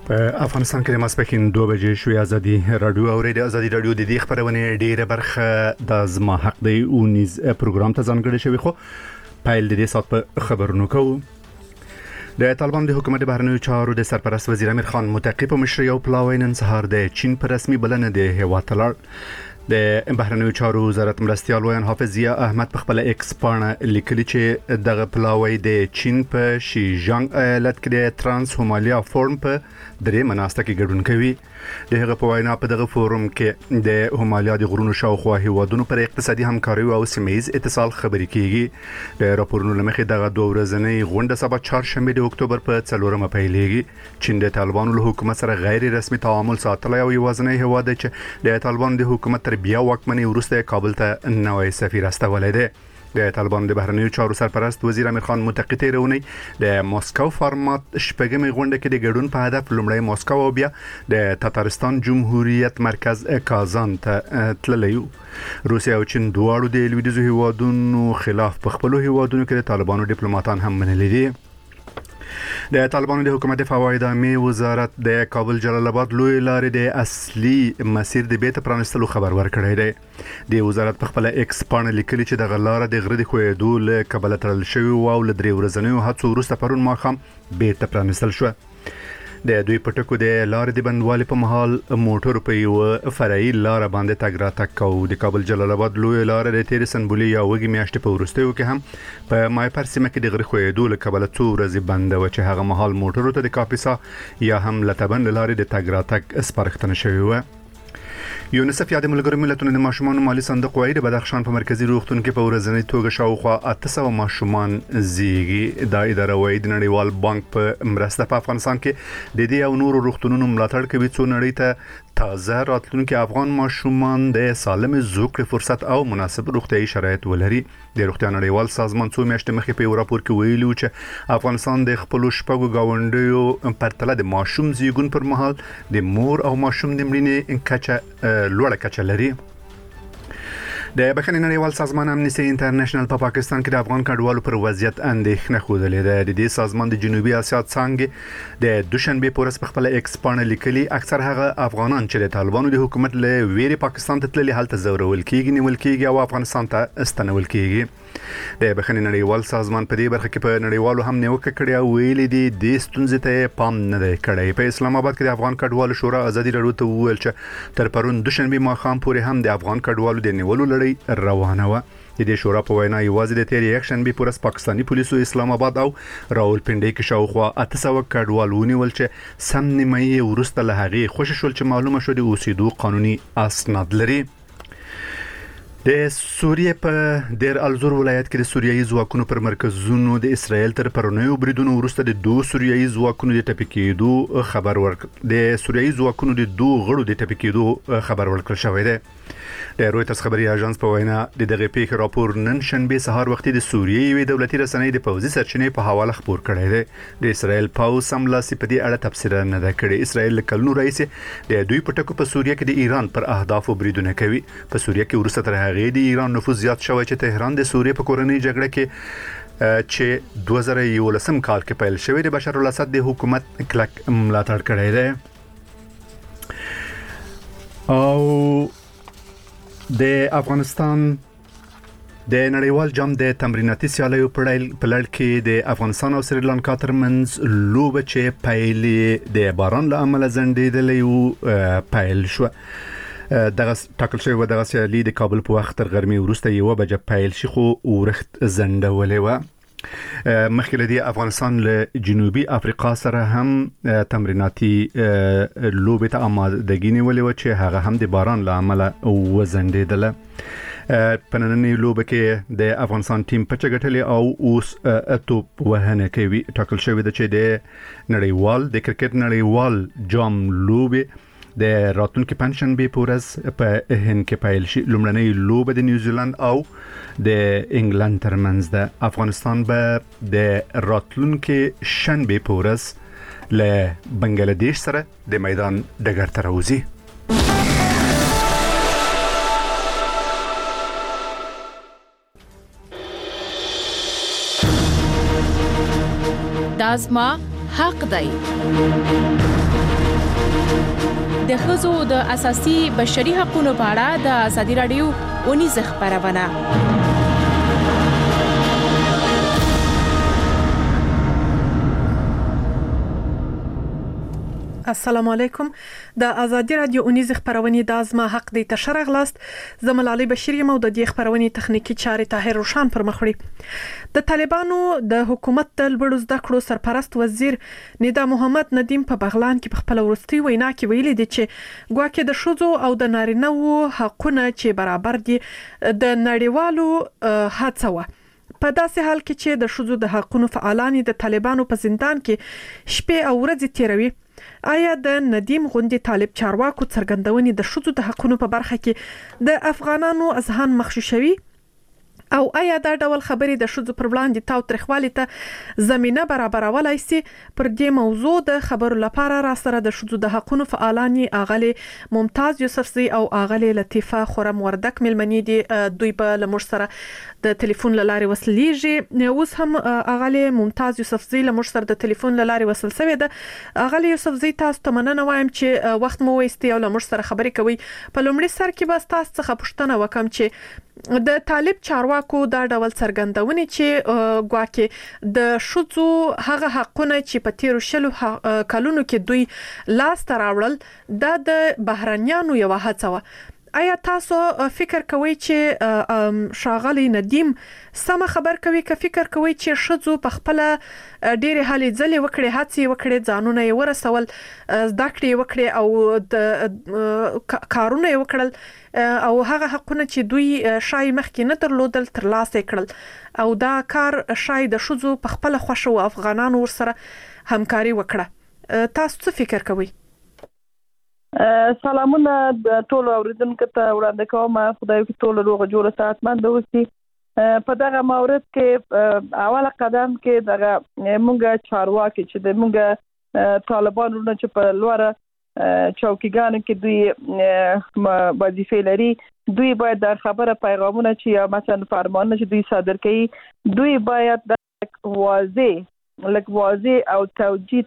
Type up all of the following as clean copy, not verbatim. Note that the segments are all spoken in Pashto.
افغانستان کې د ماسپښین 2 بجې شوې ازادي رادیو او ریډیو ازادي رادیو د دې خبرونه ډیره برخه د زما حق دی او نیز پروګرام ته ځانګړی شوی خو پایل د دې سات په خبرونو کوو. د طالبان د حکومت بهرنیو چارو د سرپرست وزیر امیر خان متقی په مشرۍ او پلاوی نن سهار د چین پر رسمي بلنه د هیواد تلل. د بهرنیو چارو وزارت مرستیال ویان حافظ ضیا احمد په خپل ایکس باندې لیکلي چې دغه پلاوی د چین په شیجانګ ایالت کې د ترانس هومالیا فورم په درې مناسته کې ګډون کوي. د هغه په وینا په دغه فورم کې د هومالیا د غرونو شاوخوا هیوادونو پر اقتصادي همکاري او سیمه‌یز اتصال خبرې کیږي. د راپورونو لمخې دغه دوه ورځنۍ غونډه سبا 4 شنبه د اکتوبر په 4مه پیلېږي. چین د طالبانو له حکومت سره غیر رسمي تعامل ساتلی او یوازینی هیواد چې د طالبانو د حکومت تر بیا واکمنۍ وروسته کابل ته نوی سفیر استولی دی. د طالبانو د بهرنیو چارو سرپرست وزیر امیر خان متقی تیرونی د ماسکو فارمات شپږمې غونډه کې د ګډون په هدف لومړی ماسکو او بیا د تاتارستان جمهوریت مرکز کازان ته تللی. روسیا او چین دواړو د لویدیځو هیوادونو خلاف په خپلو هیوادونو کې د طالبانو ډیپلوماټان هم منلي دي. د طالبانو د حکومت فواید عامه وزارت د کابل جلال آباد لوی لارې د اصلي مسیر د بیت پرانستلو خبر ورکړی دی. د وزارت په خپل ایکس باندې لیکلي چې د غلاره د غره د خوېدو له کابل ترل شوی او ل درې ورځنیو هڅو وروسته پرون ماښام بیت پرانستل شو. د دوی پټکو د لارې د بندوالي په مهال موټر په یو فرعي لار باندې تګ راتګ کوي. د کابل جلال آباد لوی لار د تیر سنبولي یا وګي میاشتې په وروستیو کې هم په مایپر سیمه کې د غره خوېدو له کابل څو ورځې بند و چې هغه مهال موټرو ته د کاپیسا یا هم لټبند لارې د تګ راتګ سپارښتنه شوی و. یونیسف یا د ملګرو ملتونو د ماشومانو مالی صندوق وايي د بدخشان په مرکزی روغتون کې په ورځنی توګه شاوخوا 800 ماشومان زیږي. دا اداره وايي د نړیوال بانک په مرسته په افغانستان کې د دې او نورو روغتونونو ملاتړ کوي څو نړۍ ته تازه راتلونکي افغان ماشومان د سالم زوکړې فرصت او مناسب روغتيایي شرایط ولري. د روغتیا نړیوال سازمان څو میاشتې مخکې په یو راپور کې ویلي و چې افغانستان د خپل شپږو گاونډیو پرتله د ماشوم زیږون پر مهال د مور او ماشوم د مړینې کچه لوړه کچه لري. د بخښنې نړیوال سازمان امنیستي انټرنیشنل په پاکستان کې د افغان کډوالو پر وضعیت اندېښنه خوده ده. د دې سازمان د جنوبي اسیا څنګه د دوشنبه پورس په خپل ایکس باندې لیکلي اکثر هغه افغانان چې د طالبانو د حکومت له ویري پاکستان ته تللي حالت زورول کیږي نیول کیږي او افغانستان ته استنول کیږي. د بخښنې نړیوال سازمان په دې برخه کې په نړیوالو هم نیوکه کړې او ویلي دي د ستونزې ته پام نه دی کړی. په اسلام آباد کې د افغان کډوالو شورا ازادي رادیو ته وویل چې تر پرون دوشنبه ماښام پورې هم د افغان کډوالو د نیولو لړۍ روانه و. د دې شورا په وینا یوازې د تیر یک شنبه پورس پاکستانی پولیسو اسلام آباد او راولپنډي کې شاوخوا 800 کډوال ونیول چې سم نیمه ورسته له هغه خوشی شول چې معلومه شو د اوسېدو قانوني اسناد لري. د سوریه په دیر الزور ولایت کې د سوریایي ځواکونو پر مرکزونو د اسرائیل تر پرونیو بریدونو وروسته د دوه سوریایي ځواکونو د ټپکېدو خبر ورکړ. د سوریایي ځواکونو د دوه غړو د ټپکېدو خبر ورکړل شوی دی. د رويټرز خبري اژانس په وینا د دغه پیښې راپور نن شنبه سهار وختي د سوریې یوې دولتي رسنۍ د پوځي سرچینې په حواله خبر کړی دی. د اسرائیل پاوز سملاسي په دې اړه تفسیر نه ده کړې. اسرائیل کلونو رئیس د دوی پټکو په سوریه کې د ایران پر اهدافو بریدونه کوي. په سوریه کې ورسته تر هغه د ایران نفوذ زیات شوی چې تهران د سوریې په کورنۍ جګړه کې چې 2011 کال کې پیل شوی د بشار الاسد د حکومت کلک ملاتړ کړی دی. او د افغانستان د نړیوال جام د تمریناتي سیالیو په لړ کې د افغانستان او سریلانکا ترمنځ لوبه چې پیلې د باران له امله ځنډېدلې او پیل شو. دغه ټاکل شوی و دغه سیالي د کابل په وخت تر غرمې وروسته 1 بجې پیل شي خو ورخت زنډولې و. مخکې له دې افغانستان له جنوبي افریقا سره هم تمریناتي لوبې ته آمادګي نیولې و چې هغه هم د باران له امله وزنډېدله. په نننۍ لوبه کې د افغانستان ټیم پچه ګټلې او اوس توپ وهنه کوي. ټاکل شوی د چې د نړیوال د کرکټ نړیوال جام لوبې د راتلونکي پنځشنبه په ورځ په هند کې پیل شي. لومړنۍ لوبه د نیوزیلند او د انګلند ترمنځ ده. افغانستان به د راتلونکي شنبه په ورځ له بنگلاديش سره د میدان ډګر ته راوځي. دازما حق دی. د ښځو د اساسي بشري حقوقو په اړه د ازادي رادیو ونیزه خبرونه. السلام علیکم. د ازادي رادیو اونیز خبرونه د ازما حق دی تشرغ لاست زمل علي بشیر یم او د دې خبرونه تخنیکی چارې طاهر روشان پر مخ وړي. د طالبانو د حکومت د لوړو زده کړو سرپرست وزیر ندا محمد ندیم په بغلان کې په خپل ورستي وینا کې ویلي دي چې ګواکې د شوزو او د نارینه‌و حقونه چې برابر دي د نړیوالو هڅه و. په داسې حال کې چې د شوزو د حقونو فعالان د طالبانو په زندان کې شپې او ورځې تیروي، آیا د ندیم غوندي طالب چارواکو څرګندونې د شوزو د حقونو په برخه کې د افغانانو اذهان مخشوشوي او آیا دا ډول خبرې د شوزو پر وړاندې تاوتریخوالي ته زمينه برابرولای شي؟ پر دې موضوع د خبرو لپاره را سره د شوزو د حقونو فعالان اغلی ممتاز یوسفزی او اغلی لطیفه خورم وردک ملمنې دي. دوی په لمر سره د ټلیفون لارې وصلېږي. اوس هم اغلی ممتاز یوسفزی لمر سره د ټلیفون لارې وصل شوی ده. اغلی یوسفزی تاسو ته مننه وایم چې وخت مو وېستي او لمر سره خبرې کوي. په لومړي سر کې بس تاسو څخه پوښتنه وکم چې د طالب چارواکو دا ډول څرګندونې چې ګواکې د شوزو هغه حقونه چې په تیرو شلو کلونو کې دوی لاس ته راوړل دا د بهرنیانو یو هڅه و. آیا تاسو فکر کوئ چې شاغلی ندیم سم خبر کوي که فکر کوئ چې شوزو په خپل ډېر حالي ځلې وکړي، هڅې وکړي، ځانونه یې ورسول، زده کړې وکړي او د کارونه یې وکړل او هغه حقونه چې دوی شای مخکې نه درلودل ترلاسه کړل او دا کار شای د شوزو په خپل خوښه او افغانانو سره همکاري وکړه؟ تاسو څه فکر کوئ؟ سلامونه ټول اوریدونکو ته وړاندې کوم. خدای دې ټول روغ جوړ صحتمند اوسي. په دغه مورد کې اوله قدم کې دغه مونږه چارواکي چې د مونږه طالبانو نه چې په لوړه چوکیګانو کې دوی وظیفې لري، دوی باید د خبره پیغامونه چې یا مثلا فرمانونه چې دوی صادر کوي دوی باید واضح او توجیه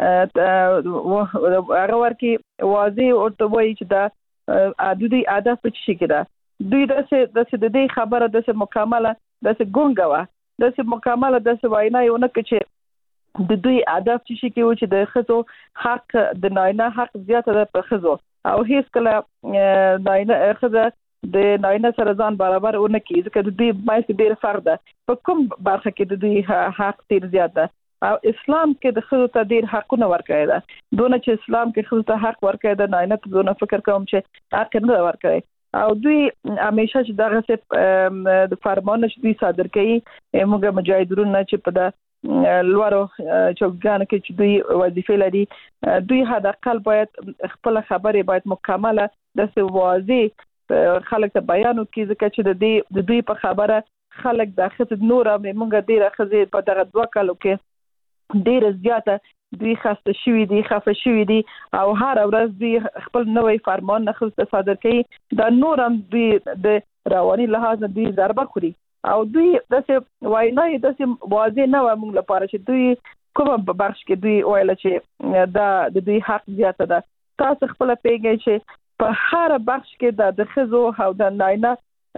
هغه ورکی واضح ورته وایي چې دا دوی هدف څه شي کړه. دوی د دې خبره د مکمله د ګونګوا د مکمله د وینا یو نه چې د دوی هدف څه شي کې چې د خزو حق د ناینه حق زیاته ده په خزو او هیڅ کله ناینه خزه د ناینه سره ځان برابر ونه کیږي ځکه د دوی مایس ډیر فرق ده په کوم برخه کې د دوی حق ډیر زیات ده. او اسلام کې د خزو ته ډیر حقونه ورکړي ده، دونه چې اسلام کې خزو ته حق ورکړي ده نه ته دونه فکر کوم چې حق نه ورکړي. او دوی همیشه چې دغه څه د فرمان چې دوی صادر کوي موږ مجاهدون چې په د لوړو چوکګانو کې چې دوی وظیفې لري دوی حداقل باید خپل خبرې باید مکمله د واضح خلک ته بیانو کې ځکه چې د دوی په خبره خلک د خصد نور موږ ډیره خزه په دغه 2 کالو کې ډیر زیاته دوی خسته شوی دي، خفه شوی دي او هر ورځ دوی خپل نوې فرمان نه خصه صادر کوي. دا نور هم دوی د رواني لحاظ دوی ضربه خوري او دوی داسې وایي داسې واضح نه و موږ لپاره چې دوی کومه بخش کې دوی ویل چې دا د دوی حق زیاته ده. تاسو خپل پیګی چې په هر بخش کې د خزو او د ناینه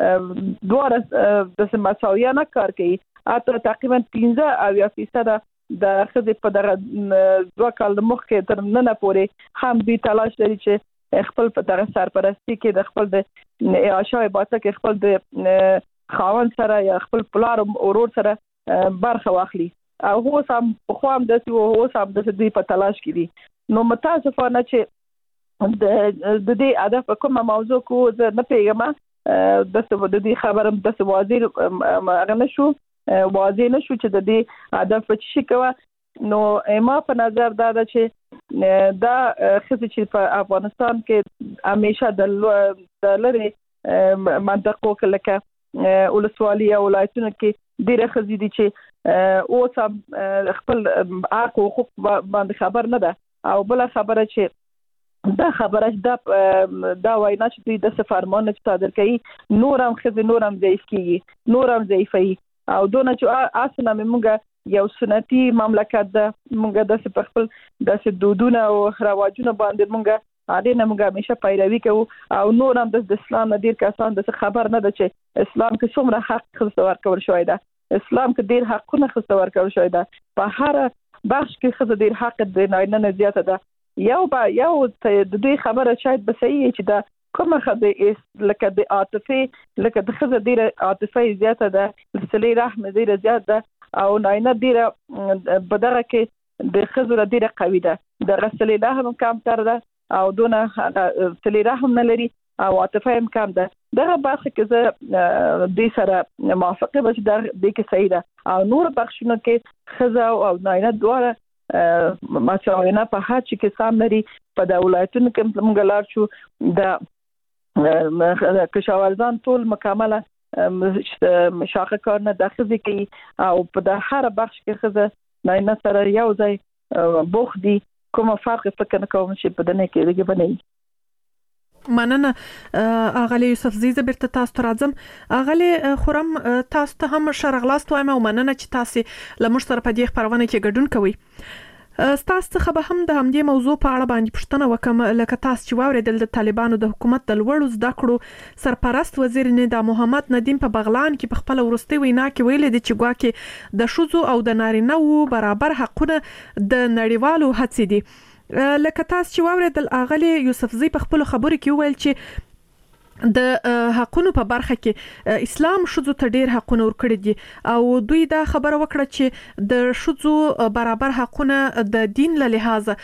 دوه د مساویانه کار کوي. اته تقریبا 15% د خزې په دغه 2 کال مخکې تر نن پورې هم دوی تلاش لري چې خپل په دغه سرپرستی کې د خپل د عاشای باته کې خپل د خاوند سره یا خپل پلار او ورور سره برخه واخلي او هو سم خو هم د دوی په تلاش کې دي. نو متاسفانه چې د دې هدف کومه موضوع کو زه نه پیژنم د دې خبرم د واضح مغنه شو واضح نشو چې د دې هدف څه شي کوي. نو ما په نظر دا ده چې دا خصوصي چې په افغانستان کې همیشه د لری منطقو کې لکه ولسوالي او ولایتونو کې ډیره خزي دي چې او سم خپل حق او حقوق باندې خبر نه ده او بل خبره چې دا خبره دا وینا چې دوی د فرمان صادر کوي نورم خزي نورم ضعیف کیږي نورم ضعیفي او دونه چې اسنه موږ یو سنتي مملکت ده. موږ د خپل د دودونه او رواجونه باندې موږ اړینه موږ همیشه پیروي کوو او نور هم د اسلام نه ډیر کسان د خبر نه ده چې اسلام کې څومره حق خصوص ورکول شوی ده. اسلام کې ډیر حقونه خصوص ورکول شوی ده. په هر بخش کې خصوص ډیر حق د نه زیاته ده. یو د دوی خبره شاید به صحیح چې دا کومه خبره لکه د عاطفه لکه د خزه ډیره عاطفه زیاته ده، صله رحم ډیره زیات ده او ناینه ډیره بدغه کې د خزه ډیره قوي ده. د صله رحم کم تر ده او دونه صله رحم نه لري او عاطفه هم کم ده. دغه برخه کې زه د سره موافقه بچ د کې صحیح ده او نور بخښونه کې خزه او ناینه دواړه ماشاءالله په هر چی کې سام لري. په د ولایتونو کې موږ لار شو د کشاورزان ټول مکمله شاخه کار نه داخلي کوي او په د هر بخش کې خزه نه سره یو ځای بوخ دي. کوم فرق فکر نه کوم چې په دنه کې لګي بنئ. مننه اغلی یوسف زیزه بیرته تاسو ته راځم. اغلی خورم تاسو ته هم شرغلاست وایم او مننه چې تاسو لمر سره په دې خبرونه کې ګډون کوئ. ستاسو څخه به هم د همدې موضوع په اړه باندې پوښتنه وکم. لکه تاسو چې واوریدل د طالبانو د حکومت د لوړو زده کړو سرپرست وزیر ندا محمد ندیم په بغلان کې په خپل ورستي وینا کې ویل دي چې ګواکې د شوزو او د نارینه وو برابر حقونه د نړیوالو هڅې دي. لکه تاسو چې واوریدل اغلی یوسف زی په خپل خبرو کې ویل چې د حقونو په برخه کې اسلام شوزو ته ډیر حقونه ورکړي دي او دوی دا خبره وکړه چې د شوزو برابر حقونه د دین له لحاظه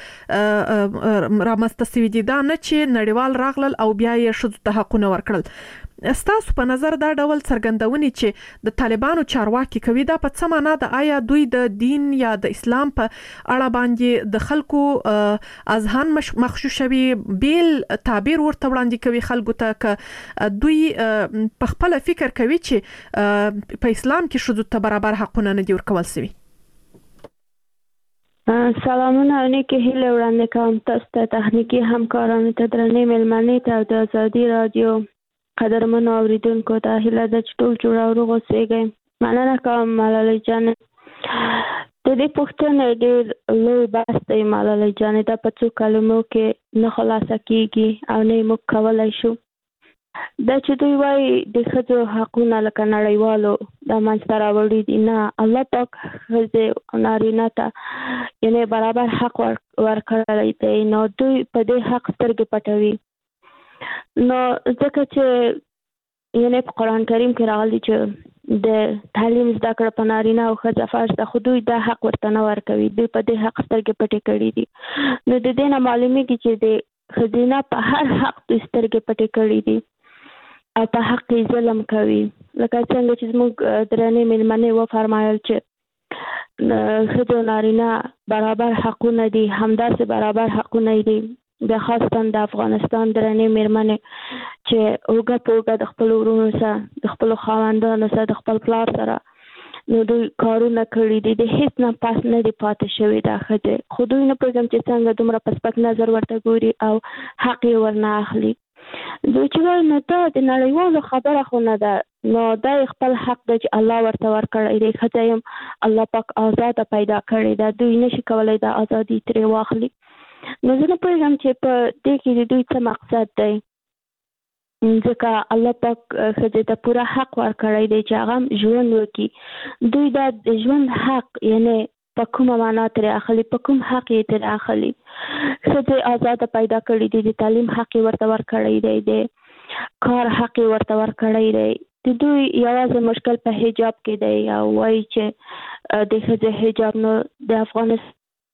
رامنځته شوي دي، دا نه چې نړیوال راغلل او بیا یې شوزو ته حقونه ورکړل. ستاسو په نظر دا ډول څرګندونې چې د طالبانو چارواکي کوي دا په څه معنا ده؟ آیا دوی د دین یا د اسلام په اړه باندې د خلکو اذهان مخشوشوي، بیل تعبیر ورته وړاندې کوي خلکو ته، که دوی په خپل فکر کوي چې په اسلام کې شوزو ته برابر حقونه نه دي ورکول شوي؟ سلامونه نیکه هیله وړاندې کوم تاسو ته، تخنیکی همکارانو ته، درنې مېلمنې ته او د ازادي رادیو قدرمنو اوریدونکو ته هیله ده چې ټول جوړ او روغ اوسئ. مننه کوم ملالۍ جان. د دې پوښتنې ډېر لوی بحث دی ملالۍ جان. دا په څو کلمو کې نه خلاصه کیږي او نه موږ کولی شو. دا چې دوی وایي د ښځو حقونه لکه نړیوالو دا منځته راوړي دي، نه، الله پاک ښځې او نارینه ته یعنې برابر حق ورکړی دی، نو دوی په دې حق سترګې پټوي. نو ځکه چې یعنې په قرآن کریم کې راغلي چې د تعلیم زده کړه په نارینه او ښځه فرض ده، خو دوی دا حق ورته نه ورکوي. دوی په دې حق سترګې پټې کړي دي. نو د دې نه معلومیږي چې د ښځینه په هر حق دوی سترګې پټې کړي دي او په حق کې ظلم کوي. لکه څنګه چې زموږ درنې مېلمنې وفرمایل چې ښځو نارینه برابر حقونه دي، همداسې برابر حقونه دي د خاصتاً د افغانستان درنې مېرمنې چې اوږه په اوږه د خپلو ورونو سره، د خپلو خاوندانو سره، د خپل پلار سره نو دوی کارونه کړي دي، د هیڅ نه پاس نه دي پاتې شوي دا ښځې. خو دوی نه پوهېږم چې څنګه دومره په سپک نظر ورته ګوري او حق یې ورنه اخلي. دوی چې وایي نو دا د نړیوالو خبره خو نه ده، نو دا خپل حق دی چې الله ورته ورکړی دی. ښځه هم الله پاک آزاده پیدا کړې ده، دوی نشي کولی دا ازادي ترې واخلي. نو زه نه پوهېږم چې په دې کې د دوی څه مقصد دی، ځکه الله پاک ښځې ته پوره حق ورکړی دی چې هغه ژوند وکړي. دوی دا د ژوند حق یعنې په کومه معنا ترې اخلي، په کوم حق یې ترې اخلي؟ ښځې آزاده پیدا کړي دي، د تعلیم حق یې ورته ورکړی دی، د کار حق یې ورته ورکړی دی. د دوی یوازې مشکل په حجاب کې دی او وایي چې د ښځې حجاب نو د افغانستان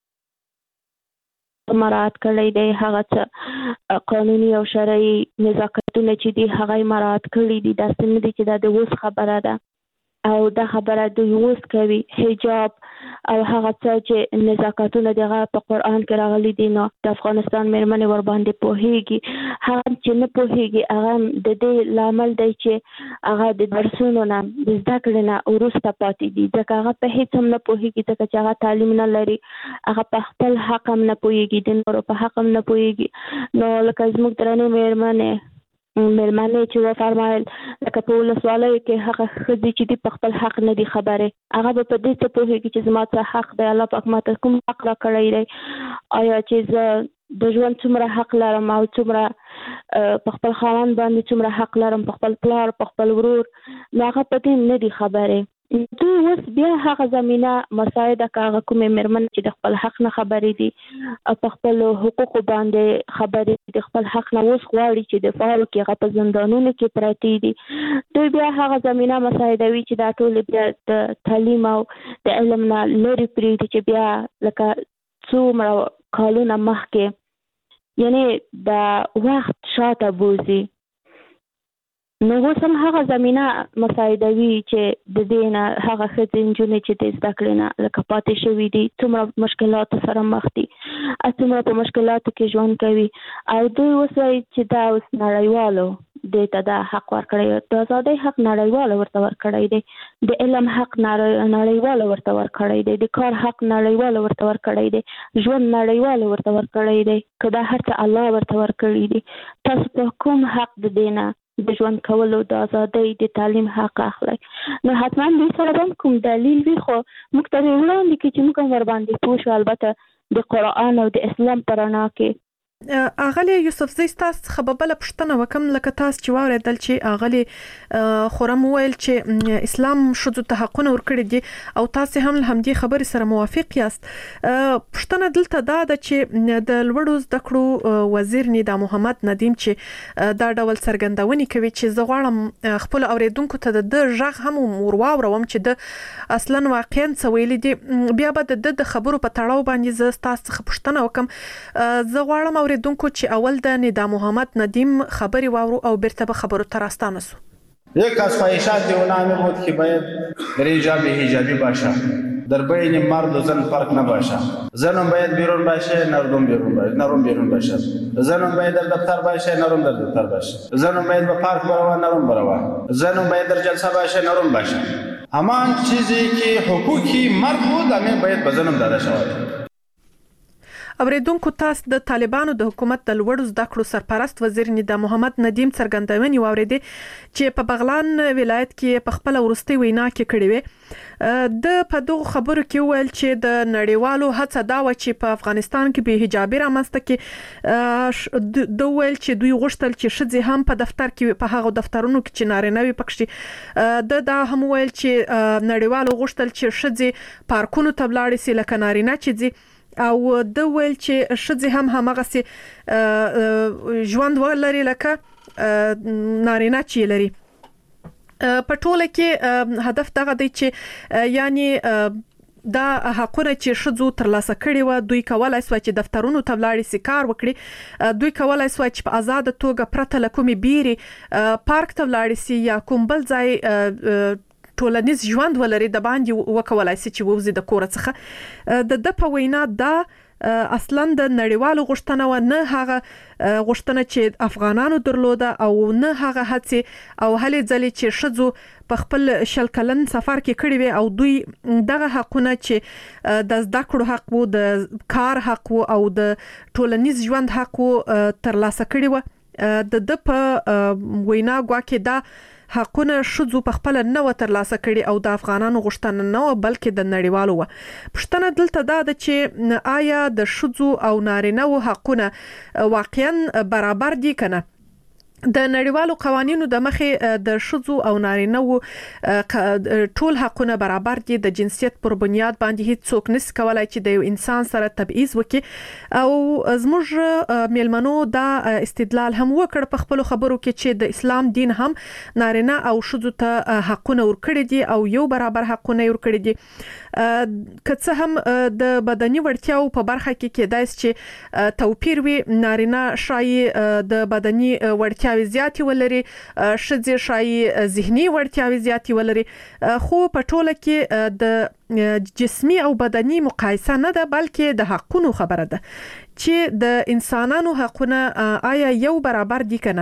مراعات کړی دی، هغه څه قانوني او شرعي نزاکتونه چې دي هغه یې مراعات کړي دي. داسې نه دي چې دا د اوس خبره ده او دا خبره دوی اوس کوي. حجاب او هغه څه چې نزاکتونه دي هغه په قرآن کې راغلي دي، نو د افغانستان مېرمنې ورباندې پوهېږي. هغه چې نه پوهېږي هغه د دې لامل دی چې هغه د درسونو نه د زده کړې نه وروسته پاتې دي، ځکه هغه په هېڅ هم نه پوهېږي، ځکه چې هغه تعلیم نه لري، هغه په خپل حق هم نه پوهېږي، د نورو په حق هم نه پوهېږي. نو لکه زموږ درنې مېرمنې مېلمانه چې وفرمایل لکه په ولسوالیو کې هغه ښځې چې دي په خپل حق نه دي خبرې، هغه به په دې څه پوهېږي چې زما څه حق دی، الله پاک ماته کوم حق راکړی دی، آیا چې زه د ژوند څومره حق لرم او څومره په خپل خاوند باندې څومره حق لرم، په خپل پلار، په خپل ورور، نو هغه په دې نه دي خبرې. دوی اوس بیا هغه زمینه مساعده که هغه کومې مېرمنې چې د خپل حق نه خبرې دي، په خپل حقوقو باندې خبرې د خپل حق نه اوس غواړي چې دفاع وکړي، هغه په زندانونو کې پرتې دي، دوی بیا هغه زمینه مساعدوي چې دا ټولې بیا د تعلیم او د علم نه لرې پرېږدي، چې بیا لکه څومره کالونه مخکې یعنی د وخت شاته بوزي. نو اوس هم هغه زمینه مساعدوي چې د دې نه هغه ښځې نجونې چې د زده کړې نه لکه پاتې شوي دي څومره مشکلاتو سره مخ دي، څومره په مشکلاتو کې ژوند کوي، او دوی اوس وایي چې دا اوس نړیوالو دې ته دا حق ورکړی، د ازادۍ حق نړیواله ورته ورکړی دی، د علم حق نړیواله ورته ورکړی دی، د کار حق نړیواله ورته ورکړی دی، ژوند نړیواله ورته ورکړی دی، که دا هر څه الله ورته ورکړي دي، تاسو په کوم حق د دې نه د ژوند کولو د ازادۍ د تعلیم حق اخلي؟ نو حتما دوی سره هم کوم دلیل وي، خو موږ ته وړاندې کړي چې موږ هم ورباندې پوه شو، البته د قرآن او د اسلام په رڼا کې. اغلی یوسفزۍ ستاسو څخه به بله پوښتنه وکم، لکه تاسو چې واورېدل چې اغلی خورم وویل چې اسلام ښځو ته حقونه ورکړي دي او تاسو هم له همدې خبرې سره موافق یاست. پوښتنه دلته دا ده چې د لوړو زده کړو وزیر ندا محمد ندیم چې دا ډول څرګندونې کوي چې زه غواړم خپل اوریدونکو ته د غږ هم ورواوروم چې د اصلا واقعا څه ویلي دي، بیا به د خبرو په تړاو باندې زه تاسو څخه پوښتنه وکم. زه غواړم اوریدونکو چې اول د ندا محمد ندیم خبري واورو او بیرته به خبرو ته راستانه سو. یک از خواهشات اونام بود که باید در ایجاب حجابی باشه، در بین مرد و زن فرق نباشه، زنم باید بیرون باشه، نردم بیرون باشه، زنم باید در دفتر باشه، نرم در دفتر باشه، زنم باید به پارک بروه، نرم بروه، زنم باید در جلسه باشه، نرم باشه، همان چیزی که حقوقی مرد بود همین باید به زنم داده شود. اوریدونکو تاسو د طالبانو د حکومت د لوړو زده کړو سرپرست وزیر ندا محمد ندیم څرګندونې واورېدې چې په بغلان ولایت کې په خپل ورستي وینا کې کړې وې. د په دغه خبرو کې ویل چې د نړیوالو هڅه دا و چې په افغانستان کې به حجابي رامنځته کې د ویل چې دوی غوښتل چې ښځې هم په دفتر کې په هغه دفترونو کې چې نارینه وي پکې دا هم ویل چې نړیوالو غوښتل چې ښځې پارکونو ته ولاړې سي لکه نارینه چې ځي، او د ویل چې ښځې هم همغسې ژوند ولري لکه نارینه چې لري. په ټوله کې هدف دغه دی چې یعنی دا حقونه چې ښځو ترلاسه کړي و، دوی کولای سوای چې دفترونو ته ولاړې سي، کار وکړي، دوی کولای سوای چې په آزاد توګه پرته له کومې بیرې پارک ته ولاړې سي یا کوم بل ځای ټولنیز ژوند ولري د باندې وکولای سي چې ووزي د کور څخه. د په وینا دا اصلا د نړیوالو غوښتنه و نه هغه غوښتنه چې افغانانو درلوده او نه هغه هڅه او هلې ځلې چې ښځو په خپل شل کلن سفر کې کړی وي او دوی دغه حقونه چې د زده کړو حق وو، د کار حق وو او د ټولنیز ژوند حق وو ترلاسه کړی و. د په وینا ګواکې دا حقونه ښځو په خپل نه و ترلاسه کړي او د افغانانو غوښتنه نه و بلکې د نړیوالو و. پوښتنه دلته دا ده چې آیا د ښځو او نارینه و حقونه واقعا برابر دي کنه؟ د نړیوالو قوانینو د مخې د ښځو او نارینه و ټول حقونه برابر دي، د جنسیت پر بنیاد باندې هیڅ څوک نشي کولای چې د یو انسان سره تبعیض وکړي. او زموږ میلمنو دا استدلال هم وکړ په خپل خبرو کې چې د اسلام دین هم نارینه او ښځو ته حقونه ورکړي دي او یو برابر حقونه ورکړي دي. که څه هم د بدني وړتیاو په برخه کې کېدای شي چې توپیر وي، نارینه شایي د بدني وړتیاوې زیاتې ولري، ښځې شایي ذهني وړتیاوې زیاتې ولري، خو په ټوله کې د جسمي او بدني مقایسه نه ده بلکې د حقونو خبره ده چې د انسانانو حقونه آیا یو برابر دي کنه؟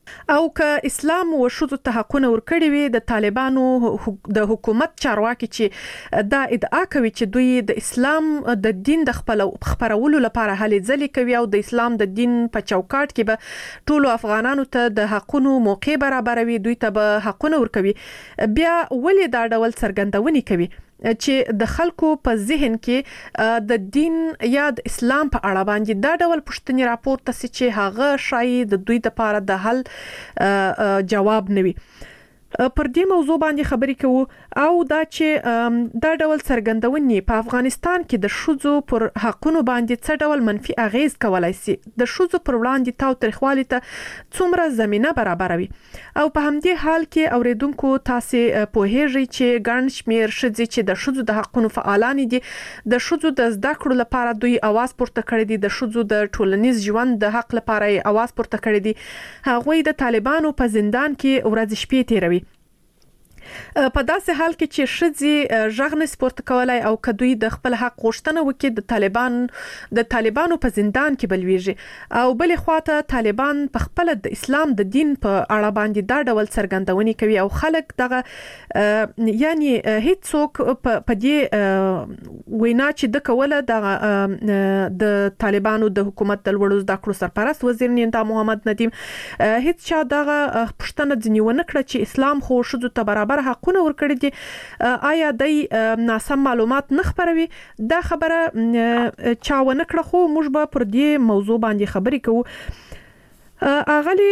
او که اسلام او شذو ته حقونه ورکړي وي د طالبانو د حکومت چارواکي چې دا ادعا کوي چې دوی د اسلام د دین د خپرولو لپاره هلې ځلې کوي او د اسلام د دین په چوکاټ کې به ټولو افغانانو ته د حقونو موقع برابروي، دوی ته به حقونه ورکوي، بیا ولې دا ډول څرګندونې کوي چې د خلکو په ذهن کې د دین یا د اسلام په اړه باندې دا ډول پوښتنې راپورته سي چې هغه شاید د دوی لپاره د حل جواب نوي. پر دې موضوع باندې خبرې کوو او دا چې دا ډول څرګندونې په افغانستان کې د شذو پر حقونو باندې څه ډول منفي اغیز کولای شي، د شذو پر وړاندې تاوتریخوالي ته څومره زمينه برابروي. او په همدې حال کې اوریدونکو تاسو پوهیږئ چې ګڼ شمیر شذې چې د شذو د حقونو فعالان دي، د شذو د زده کړو لپاره دوی आवाज پورته کړی دي، د شذو د ټولنیز ژوند د حق لپاره आवाज پورته کړی دي. هغوی د طالبانو په زندان کې ورځ شپې تیروي. په داسې حال کې چې شذې ژغ نه سپورت کولای او کدوې د خپل حق غوښتنه وکړي د طالبانو په زندان کې بلويږي او بلې خواته طالبان په خپل د اسلام د دین په اړه باندې دا ډول څرګندونې کوي او خلک دغه یعنی هیڅ څوک په دې وینا چې د کوله د طالبانو د حکومت د لوړو زده کړو سرپرست وزیر نیندا محمد ندیم هیڅ چا دغه پښتنه ځنیونه کړ چې اسلام خو شذو ته برابر حقونه ورکړي دي، آیا د ناسم معلومات نه خبروي؟ دا خبره چا ونه کړه، خو موږ به پر دې موضوع باندې خبرې کوو. اغلی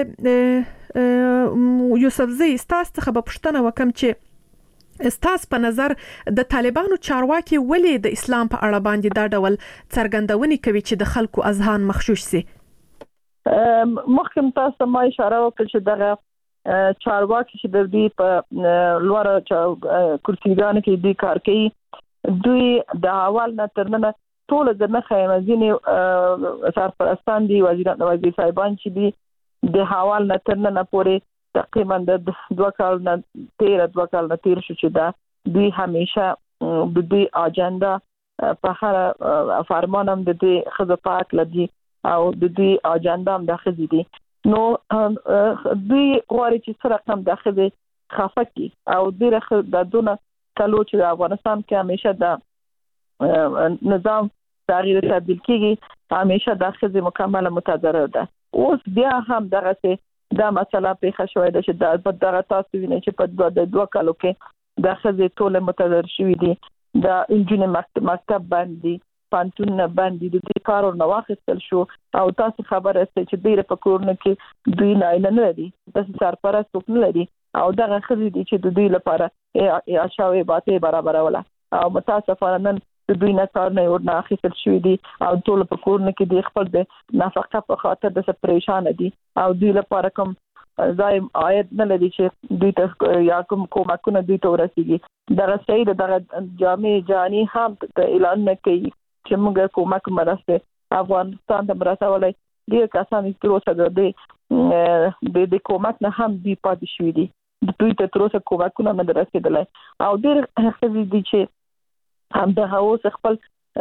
یوسفزی ستاسو څخه به پوښتنه وکم چې ستاسو په نظر د طالبانو چارواکي ولې د اسلام په اړه باندې دا ډول څرګندونې کوي چې د خلکو اذهان مخشوش سي؟ مخکې تاسو ما اشاره وکړه چې دغه چارواکي چې د دې په لوړ کرسیګانو کې دي کار کوي، دوی د حوال نه ترنه ټول د نخې مزینه سرپرستان دي، وزیر صاحبان چې دي د حوال نه ترنه پورې تقریبا د 2 کال نه تیر شو چې دا دوی همیشه د دې اجنډا په هر فرمانم د دې خزه پاک لدی او د دې اجنډا هم د خزې دي. نو دوی غواړي چې سره کم داخلي خافکی او ډیره د دونه کلو چې د افغانستان کې همیشه د نظام تغییر تبدیل کیږي، همیشه داخلي مکمل متضرر ده. اوس بیا هم دغه دا مسله پیښه شوې ده چې د دغه تاسو وینئ چې په 2 کالو کې داخلي ټول متضرر شوي دي، د انجن مکتب باندې پانتون باندې د دې کارو نو واخیستل شو او تاسو خبره است چې ډیره په کورونه کې دوی نه لري، تاسو سرپرست څوک نه لري او دغه خزي دي چې د دوی لپاره یا شاوې باته برابروله او متاسفانه نن د دوی نه کار نه ورنه اخیستل شوی دي او ټول په کورونه کې د خپل د نفقه په خاطر د پریشان دي او دوی لپاره کوم زایم آیت نه لري چې دوی ته یا کوم کومکونه دوی ته ورسیږي. دغه سید دغه جامع جانی هم اعلان نه کوي چې موږ کومک مرسته افغانستان ته مرسولای دي، کسان چې تروسه د کومک نه هم دی پاتې شوی دي، دوی ته تروسه کومکونه نه رسیدلای او ډېر خزي دي چې هم د هوس خپل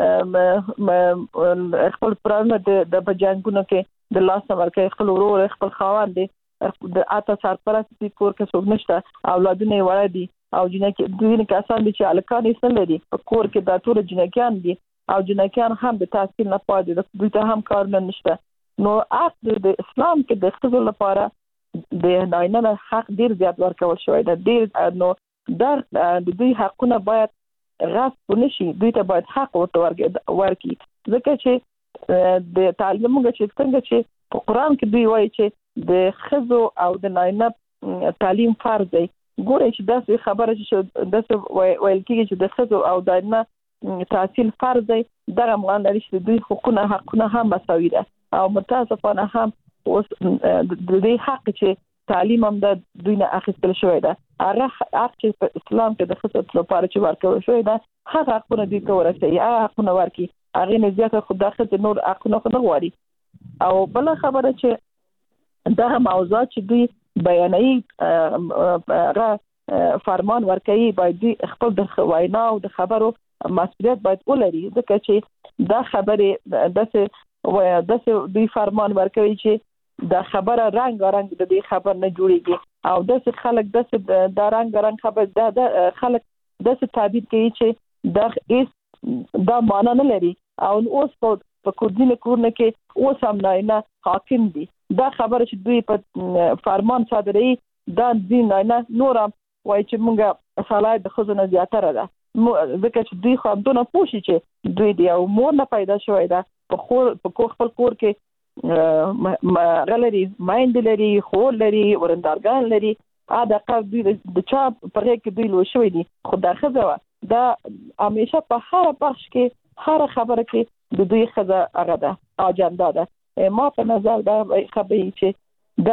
پرانه د بجانګونو کې د لاس ورکه خپل ورور خپل خاوند دي د اته سرپرست دي، کور کې څوک نشته، اولادونه وړ دي او جنکه دوی نه کسان دي چې الکان یې سره دي په کور کې د ټول جنکیان دي او جنکیان هم د تحصیل نه پاتې د دوی ته هم کار نشته. نو اصل د اسلام کې د خزو لپاره د ناینه حق ډیر زیات ورکول شوی دی، ډیر نو در د دوی حقونه باید غصب نشي، دوی ته باید حق ورته ورکړي، ځکه چې د تعلیم موږ چې څنګه چې په قران کې دوی وایي چې د خزو او د ناینه تعلیم فرض دی. ګورئ چې داسې خبره چې داسې ویل کېږي چې د خزو او د ناینه تحصیل فرض دی، دغه معنی لري چې دوی حقونه هم مساوي ده او متاسفانه هم اوس د دې حق چې تعلیم هم د دوی نه اخیستل شوی ده، هغه حق چې په اسلام کې د خصوص لپاره چې ورکول شوی ده هغه حقونه دوی ته ورسوي، هغه حقونه ورکړي، هغه نه زیاته خو داخله نور حقونه خو نه غواړي. او بل خبره چې دغه موضوعات چې دوی بیانوي هغه فرمان ورکوي باید دوی خپل د وینا او د خبرو مسؤلیت باید ولري، ځکه چې دا خبره داسې دوی فرمان ورکوي چې د خبره رنگ د دې خبر نه جوړيږي او د خلک د رنگ خبر د خلک د تعبیر کوي چې د دا معنا نه لري او اوس په کوردینه کورنه کې اوس هم نه حاکم دي دا خبره چې دوی په فرمان صادري دا دین نه نورم وای چې مونږه صلاحیت د خزونه زیاتره ده ځکه چې دوی خو دونه پوښي چې دوی دی او مور نه پیدا شوی ده په خپل کور کې غلري مایند لري خور لري ورندارګان لري دا قر دوی د چا په کې دوی لو شوی دي خو دا خزه دا همیشه په هر بخش کې هر خبره کې د دوی خزه هغه ده اجنډا ده ما په نظر دا خبرې چې دا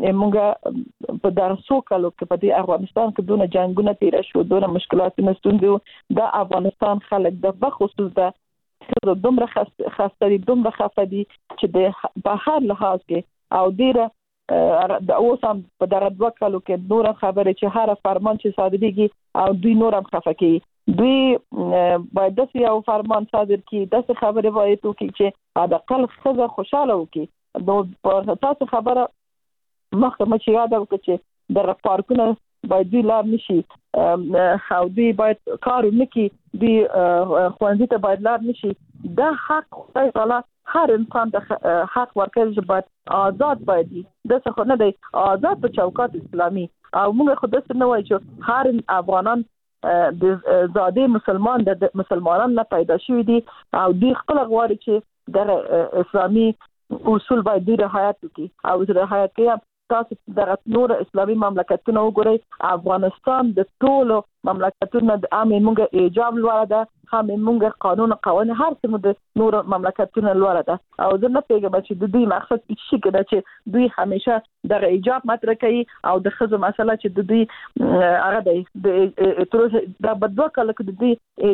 موږ په درسو کالو کې په دې افغانستان کې دونه جنگونه تیر شو دونه مشکلات نستوندو د افغانستان خلک د بخصوص د دومره خاصه دومره خفدي چې د په هر لحاظ کې او ډیره د اوسم په دغه دوه کالو کې نور خبره چې هر فرمان چې صادریږي او دوی نورم خفقي دوی باید د یو فرمان صادر کړي د خبره وایي ته چې دا کل خزه خوشاله وکي نو په تاسو خبره مخکمه چې یاد وکړي چې د پارکونو باید دوی لار نشي او دوی باید کار وکړي دوی خوندې ته باید لار نشي دا حق خدای تعالی هر انسان د حق ورکړي چې باید آزاد باید دي د څه خو نه دی آزاد په چوکاټ اسلامي او موږ خو داسې نه وایو چې هر افغانان د زاده مسلمانان نه پیدا شوي دي او دوی خپل غواړي چې د اسلامي اصول باید دوی رعایت وکړي او رعایت کوي تاسو د نور اسلامي مملکتونو وګورئ افغانستان د ټولو مملکتونو د عامه مونږه ایجاب لوړه ده هم مونږه قانون هر څه د نور مملکتونو لوړه ده او زه نه پیګم چې د دوی مقصد څه کې ده چې دوی همیشه د ایجاب مطرح کوي او د خزو مسله چې د دوی هغه د تر د بدو کله کې د دوی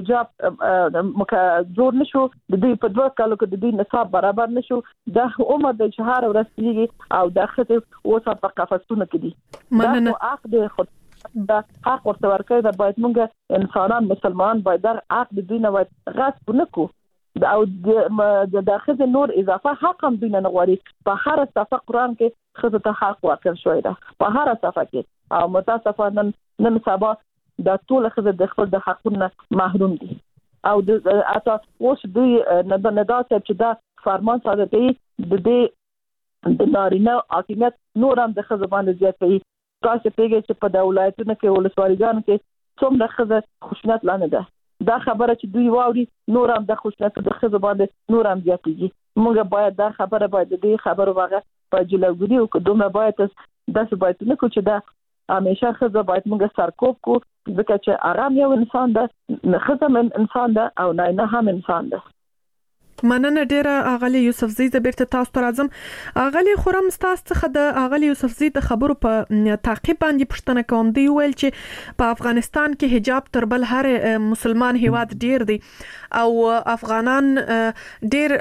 ایجاب جوړ نشو د دوی په دوه کالو کې د دوی نصاب برابر نشو د عمر د شهر ورسېږي او د خزو په قفسونه کې دي مننه عقد خود دا حق ورته ورکړي دا باید موږ انسانان مسلمان باید در عقد دوی نه غصب نکو او د داخله نور اضافه حق هم دوی نه غواړي په هر صفه قران کې خزه ته حق ورکړ شوی دا په هر صفه کې او متاسفانه نن سبا د ټول خزه د خپل د حقونو محروم دي او د اته اوس دوی نه دا چې دا فرمان صادر کړي د دې د نارینه حاکمیت نور هم د خزه باندې زیات کوي تاسو پیګه چې په دولتونو کې ولسوالیګانو کې څومره خزه خوشنط لانه ده دا خبره چې دوی واوري نور هم د خوشنط د خزه باندې نور هم زیاتېږي موږ باید دا خبره باید دې خبره واغه په جلوګری او کومه باید د باید نه کو چې دا همیشه خزه باید موږ سرکوب کو ځکه چې آرام یو انسان ده خزه من انسان ده او نه هم انسان ده مننه ډیره اغلی یوسفزی د بیرته تاسو ته راځم اغلی خورم تاسو څخه د اغلی یوسفزی د خبرو په تعقیب باندې پوښتنه کوم دی ویل چې په افغانستان کې حجاب تر بل هر مسلمان هیواد ډیر دی او افغانان ډیر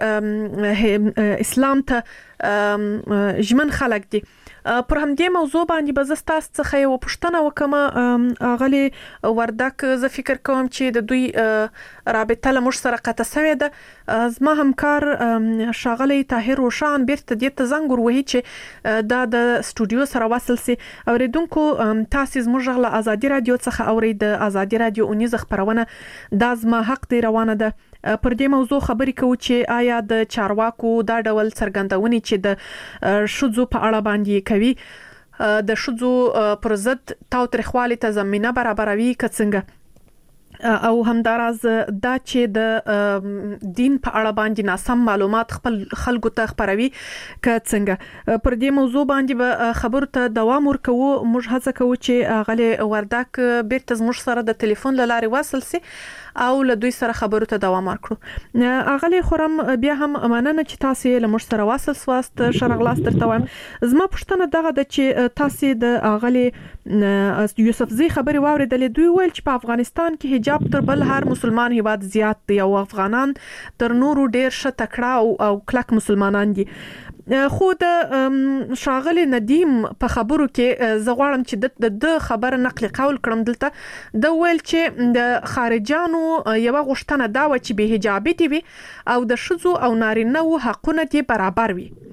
اسلام ته ژمن خلک دي پر همدې موضوع باندې به زه تاسو څخه یو پوښتنه وکم اغلی وردک زه فکر کوم چې د دوی رابطه له موږ سره قطع شوې ده زما همکار شاغلی طاهر روشان بیرته دې ته زنګ وروهي چې دا د سټوډیو سره وصل سي اوریدونکو تاسو زموږ غلا ازادي رادیو څخه اورید ازادي رادیو اونیز خبرونه د زما حق دی روانه ده پر دې موضوع خبرې کوو چې آیا د چارواکو دا ډول څرګندونې چې د شذو په اړه باندې کوي د شذو پر ضد تاوتریخوالي ته زمينه برابروي کڅنګ او همداراز دا چې د دین په اړه باندې ناسم معلومات خپل خلکو ته خبروي کڅنګ پر دې موضوع باندې به خبرو ته دوام ورکوو موږ هڅه کوو چې غلي وردک بیرته زموږ سره د ټلیفون لارې وصل سي او له دوی سره خبرو ته دوام ورکړو اغلی خورم بیا هم مننه چې تاسو له موږ سره واصل سواست شرغلاس درته وایم زما پوښتنه دغه د چې تاسو د اغلی یوسفزی خبري واوریدلې دوی ویل چې په افغانستان کې حجاب تر بل هر مسلمان هیواد زیات دی او افغانان تر نورو ډیر ښه تکړه او کلک مسلمانان دي خو د شاغلی ندیم په خبرو کې زغړم چې د خبره نقل قول کړم دلته د ویل چې د خارجانو یو غوښتنه دا و چې به حجابي دي او د شذو او نارینه حقونه دي برابر وي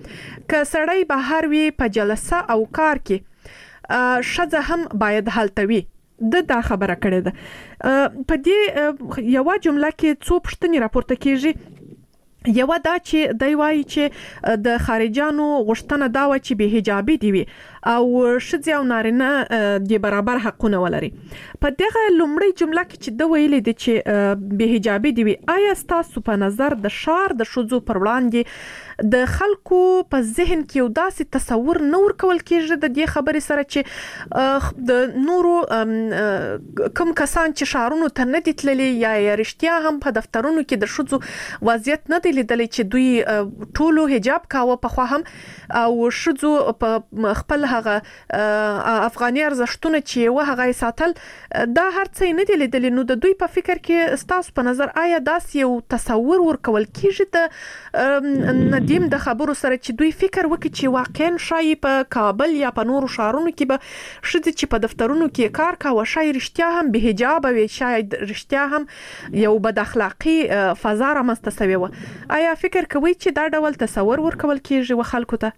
که سړی بهر وي په جلسه او کار کې ښځه هم باید هلته وي. دا خبره کړې ده. په دې یو جمله کې څو پوښتنې راپورته کیږي. یو دا چې دی وایي چې د خارجانو غوښتنه دا و چې به حجابي دی وي او ښځې او نارینه د برابر حقونه ولري. په دغه لومړی جمله کې چې د ویلې دي چې به حجابي دی وي، آیا ستاسو په نظر د ښار د ښځو پر وړاندې د خلکو په ذهن کې یو داسې تصور نه ورکول کېږي د دې خبرې سره چې د نورو کوم کسان چې ښارونو ته نه دي تللي یا رښتیا هم په دفترونو کې د ښځو وضعیت نه دی لیدلی چې دوی ټولو حجاب کاوه پخوا هم او ښځو په خپل هغه افغاني ارزښتونه چې و هغه ساتل، دا هر څه نه دی لیدلی. نو د دوی په فکر کې ستاسو په نظر آیا داسې یو تصور ورکول کېږي د ندیم د خبرو سره چې دوی فکر وکړي چې واقعا شاید په کابل یا په نورو ښارونو کې به ښځې چې په دفترونو کې کار کاوه شاید رښتیا هم به حجاب وي، شاید رښتیا هم یو بد اخلاقی فضا رامنځته شوې وه. آیا فکر کوئ چې دا ډول تصور ورکول کېږي و خلکو ته؟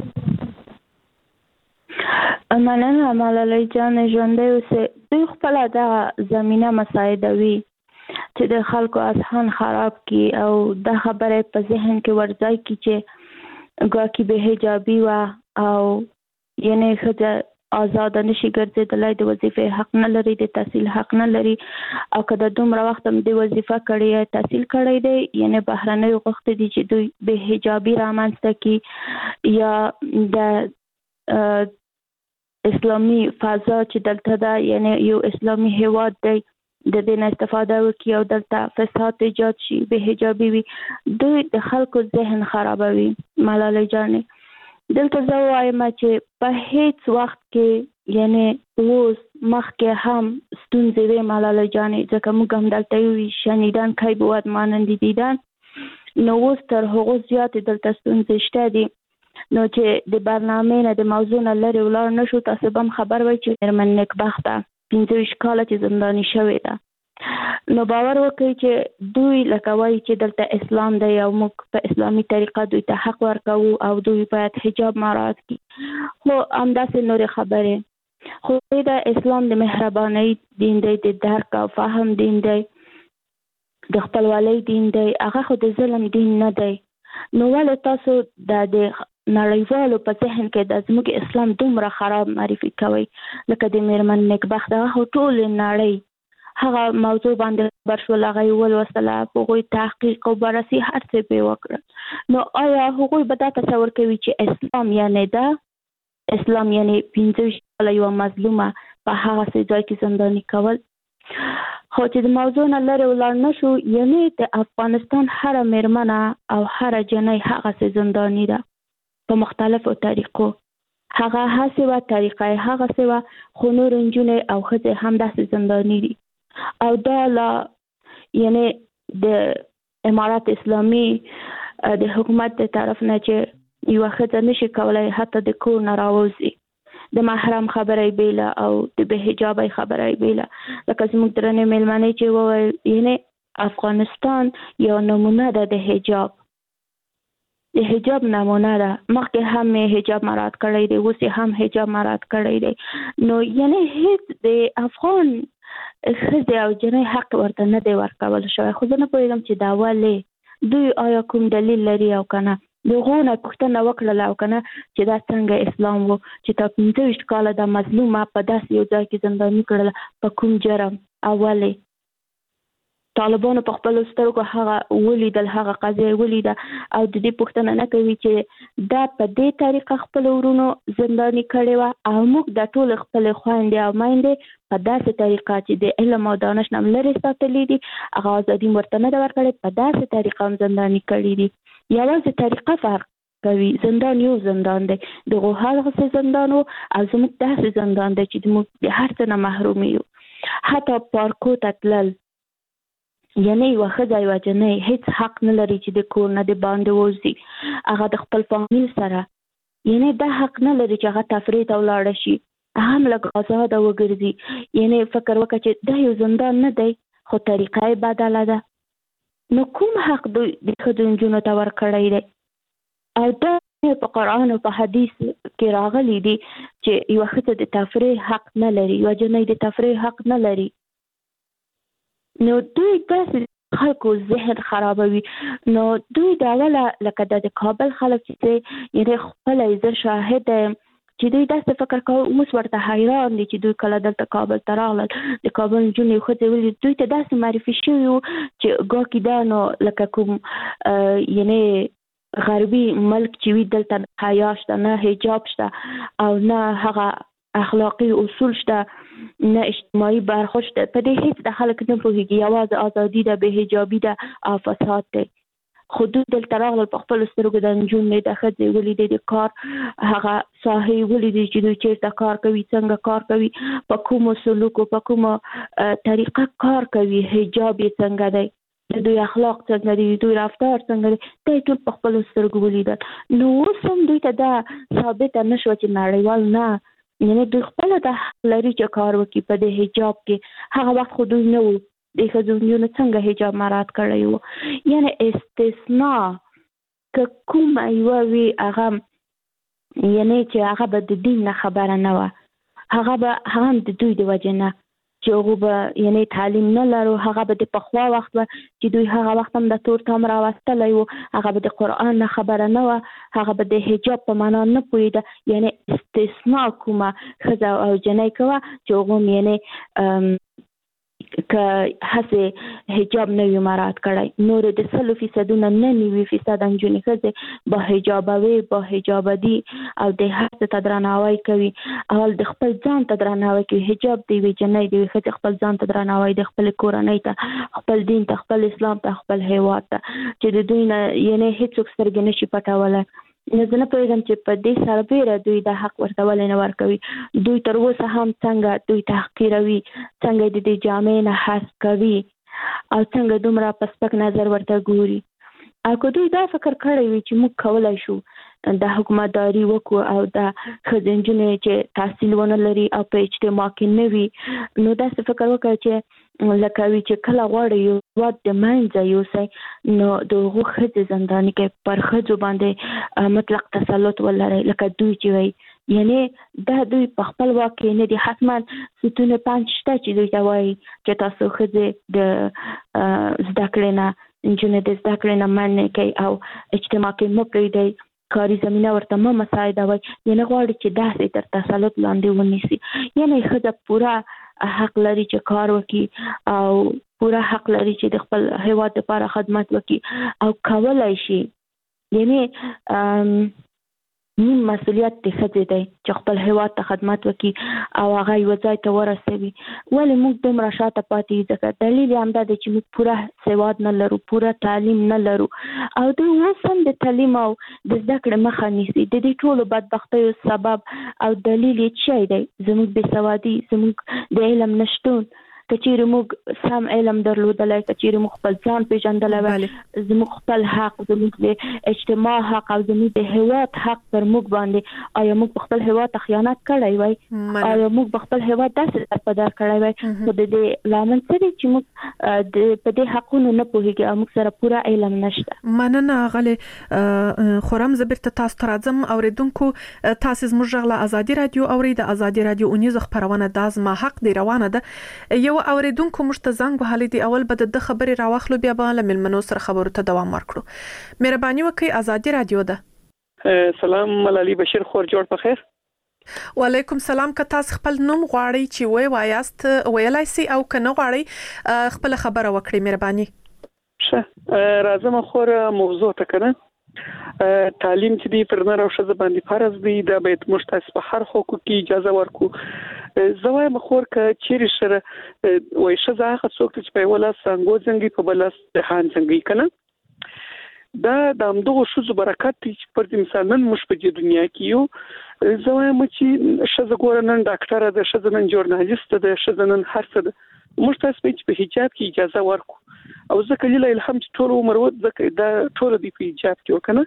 مننه ملالۍ جان، ژوندی اوسئ. دوی خپله دغه زمینه مساعدوي چې د خلکو اذهان خراب کړي او دا خبره په ذهن کې ورځي چې ګواکې به حجابي وه او یعنی ښځه آزاده نشي ګرځېدلی، د وظیفې حق نه لري، د تحصیل حق نه لري او که د دومره وخت هم د وظیفه کړې تحصیل کړی دی، یعنی بهرنیو غوښتي دي چې دوی به حجابي رامنځته کړي یا د اسلامي فضا چې دلته ده، یعنی یو اسلامي هیواد دی، د دې نه استفاده وکړي او دلته فساد ایجاد شي، به حجابي وي. دوی د خلکو ذهن خرابوي. ملالۍ جانې دلته زه وایم چې په هیڅ وخت کې یعنی اوس مخکې هم ستونزې وې ملالۍ جانې، ځکه موږ هم دلته یو شنیدن کی بود مانند دیدن، نو اوس تر هغو زیاتې دلته ستونزې شته دي. نو چې د برنامې نه د موضوع نه لرې ولاړ نه شو، تاسو به هم خبر وئ چې مېرمن نیکبخته 25 کاله چې زنداني شوې ده. نو باور وکړئ چې دوی لکه وایي چې دلته اسلام دی او موږ په اسلامي طریقه دوی ته حق ورکوو او دوی باید حجاب مراعات کړي، خو همداسې نورې خبرې. خو دا اسلام د مهربانۍ دین دی، د درک او فهم دین دی، د خپلوالۍ دین دی، هغه خو د ظلم دین نه دی. نو ولې تاسو د نړیوالو په ذهن کې د زموږ اسلام دومره خراب معرفي کوئ؟ لکه د مېرمن نیکبخته هغه ټولې نړۍ هغه موضوع باندې خبر شول، هغه یې ولوستله، هغوی تحقیق او بررسي هر څه پرې وکړل. نو آیا هغوی به دا تصور کوي چې اسلام یعنی دا اسلام یعنی 25 کاله یوه مظلومه په هغه ځای کې زنداني کول؟ خو چې د موضوع نه لرې ولاړ نه شو، یعنی د افغانستان هره مېرمنه او هره جنۍ هغسې زنداني ده په مختلفو طریقو. هغه هسې وه، طریقه یې هغسې وه، خو نور نجونې او ښځې همداسې زنداني دي. او دا لا یعنی د امارات اسلامي د حکومت د طرف نه چې یوه ښځه نشي کولی حتی د کور نه راوځي، د محرم خبره یې بیله او د بې حجابۍ خبره یې بیله. لکه زموږ درنې مېلمنې چې وویل، یعنی افغانستان یو نمونه ده د حجاب، د حجاب نمونه ده. مخکې هم حجاب مراعات کړی دی، اوس هم حجاب مراعات کړی دی. نو یعنی هیڅ د افغان ښځې او جنۍ حق ورته نه دی ورکول شوی. خو زه نه پوهېږم چې دا ولې دوی آیا کوم دلیل لري او که نه. د هغو نه پوښتنه وکړله او که نه چې دا څنګه اسلام و چې تا 25 کاله د مظلومه په داسې یو ځای کې زنداني کړله، په کوم جرم او ولې؟ طالبانو په خپلو سترګو هغه ولیدل، هغه قضیه ولیده او د دې پوښتنه نه کوي چې دا په دې طریقه خپل ورونو زنداني کړې وه او موږ د ټول خپلې خویندې او میندې په داسې طریقه چې د علم او دانش نه لرې ساتلي دي، هغه ازادي ورته نه ده ورکړې، په داسې طریقه هم زنداني کړي دي. یوازې طریقه فرق کوي. زندان یو زندان دی، دغه هغسې زندان و او زموږ داسې زندان دی چې موږ د هر څه نه محروم یو. حتی پارکو ته تلل، یعنی یوه ښځه یوه جنۍ هیڅ حق نه لري چې د کور نه د باندې ووځي، هغه د خپل فامیل سره، یعنی دا حق نه لري چې هغه تفریح ته ولاړه شي، هم لږ آزاده وګرځي. یعنی فکر وکړه چې دا یو زندان نه دی، خو طریقه یې بدله ده. نو کوم حق دوی د ښځو نجونو ته ورکړی دی؟ او دا په قرآن او په حدیث کې راغلي دي چې یو ښځه د تفریح حق نه لري، یو جنۍ د تفریح حق نه لري. نو دوی داسې خلکو ذهن خرابوي. نو دوی دا ولا لکه د کابل خلک چې یعنی خپل زه شاهد چې دوی داسې فکر کوي، اوس ورته حیران دي چې دوی کله دلته کابل ته راغلل، د کابل نجونې ښځې ولې دوی ته داسې معرفي شوي وو چې ګواکې دا نو لکه کوم یعنی غربي ملک چې وي دلته حیا شته، نه حجاب شته او نه هغه اخلاقي اصول شته، نه اجتماعي برخورد شته. په دې هیڅ د خلک نه پوهېږي، یوازې ازادي ده، بې حجابي ده او فساد دی. خو دوی دلته راغلل په خپلو سترګو د نجونې د ښځې ولیدې د کار هغه ساحې ولیدې چې دوی چېرته کار کوي، څنګه کار کوي، په کومو سلوکو په کومه طریقه کار کوي، حجاب یې څنګه دی، د دوی اخلاق څنګه دي، دوی رفتار څنګه دی، دا یې ټول په خپلو سترګو ولیدل. نو اوس هم دوی ته دا ثابته نه شوه چې نړیوال نه، یعنې دوی خپله دا حق لري چې کار وکړي په دې حجاب کې. هغه وخت خو دوی نه وو د ښځو نجونو څنګه حجاب مراعات کړی وو. یعنې استثناء که کومه یوه وي هغه یعنې چې هغه به د دین نه خبره نه وه، هغه هم د دوی د وجې نه چې هغوی به یعنې تعلیم نه لرو، هغه به د پخوا وخت به چې دوی هغه وخت هم د تور تام راوستلی وو، هغه به د قرآن نه خبره نه وه، هغه به د حجاب په معنا نه پوهېده. یعنې استثناء کومه ښځه او جنۍ کوه چې هغوی یعنې که هسې حجاب نه وي مراعات کړی، نورې د 100% نه 90% نجونې ښځې با حجابه وي، با حجابه دي او د هر څه ته درناوی کوي. اول د خپل ځان ته درناوی کوي، حجاب د یوې جنۍ د یوې ښځې خپل ځان ته درناوی د خپلې کورنۍ ته، خپل دین ته، خپل اسلام ته، خپل هیواد ته، چې د دوی نه یعنې هېڅوک سترګې نشي پټولی. نو زه نه پوهېږم چې په دې سربیره دوی دا حق ورته ولې نه ورکوي. دوی تر اوسه هم څنګه دوی تحقیروي، څنګه د دې جامې نه حذف کوي او څنګه دومره په سپک نظر ورته ګوري. او که دوی دا فکر کړی وي چې موږ کولی شو د حکومتداري وکړو او د ښځې نجونې چې تحصیل ونه لري او په اجتماع کې نه وي، نو داسې فکر وکړه چې لکه وي چې کله غواړئ یو هېواد د منځه یوسئ، نو د هغو ښځې زنداني کوي، پر ښځو باندې مطلق تسلط ولرئ لکه دوی چې وایي. یعنې دا دوی په خپل واک کې نه دي. حتما ستون 5 شته چې دوی ته وایي چې تاسو ښځې د زده کړې نه، نجونې د زده کړې نه منع کوي او اجتماع کې مه پرېږدئ، کاري زمینه ورته مه مساعدوئ. یعنې غواړي چې داسې تر تسلط لاندې ونیسي. یعنې ښځه پوره حق لري چې کار وکړي او پوره حق لري چې د خپل هیواد لپاره خدمت وکړي او کولی شي. یعنې نیم مسؤلیت د ښځې دی چې خپل هیواد ته خدمت وکړي او هغه یوه ځای ته ورسوي. ولې موږ دومره شاته پاتې یو؟ ځکه دلیل یې همدا دی چې موږ پوره سواد نه لرو، پوره تعلیم نه لرو او دوی اوس هم د تعلیم او د زده کړې مخه نیسي. د دې ټولو بدبختیو سبب او دلیل یې څه دی؟ زموږ بېسوادي، زموږ د علم نشتون. که چیرې موږ سم علم درلودلی، که چیرې موږ خپل ځان پېژندلی وای، زموږ خپل حق، زموږ د اجتماع حق او زموږ د هیواد حق پر موږ باندې، آیا موږ په خپل هیواد ته خیانت کړی وای؟ آیا موږ په خپل هیواد داسې درپدر کړی وای؟ خو د دې لامل څه دی چې موږ په دې حقونو نه پوهېږو او موږ سره پوره علم نشته. مننه غلې خورم. زه بیرته تاسو ته راځم. اورېدونکو، تاسو زموږ غږ له ازادي رادیو اورئ. د ازادي رادیو اونیزه خپرونه دا زما حق دی روانه ده. یو اوریدونکو موږ ته زنګ وهلی دی. اول به د خبرې راوخلو، بیا به له ملمنو سره خبرو ته دوام ورکړو. مهرباني وکړئ. ازادي رادیو ده. سلام، ملالي بشیر خور جوړ په خیر. وعلیکم سلام. که تاسو خپل نوم غواړئ چې وایاست ویلای سي او که نه غواړئ خپل خبره وکړئ مهرباني. ښه، راځم خور موضوع ته کنه. تعلیم چې دی پر نر او ښځه باندې فرض دی، دا باید موږ تاسو په هر حقوق کې اجازه ورکړو. زه وایم خور که چیرې سره وایي ښځه هغه څوک چې په یو لاس څنګو ځنګي په بل لاس دهان ځنګي کنه. دا د همدغو ښځو برکت دی چې پر دې مثال نن موږ په دې دنیا کې یو. زه وایم چې ښځه ګوره نن ډاکټره ده، ښځه نن ژورنالیسته ده، ښځه نن هر څه ده. موږ تاسو باید په حجاب کې اجازه ورکړو او ځکه لیله الهام چې ټول عمر ځکه دا ټول دی په حجاب کې وکنه.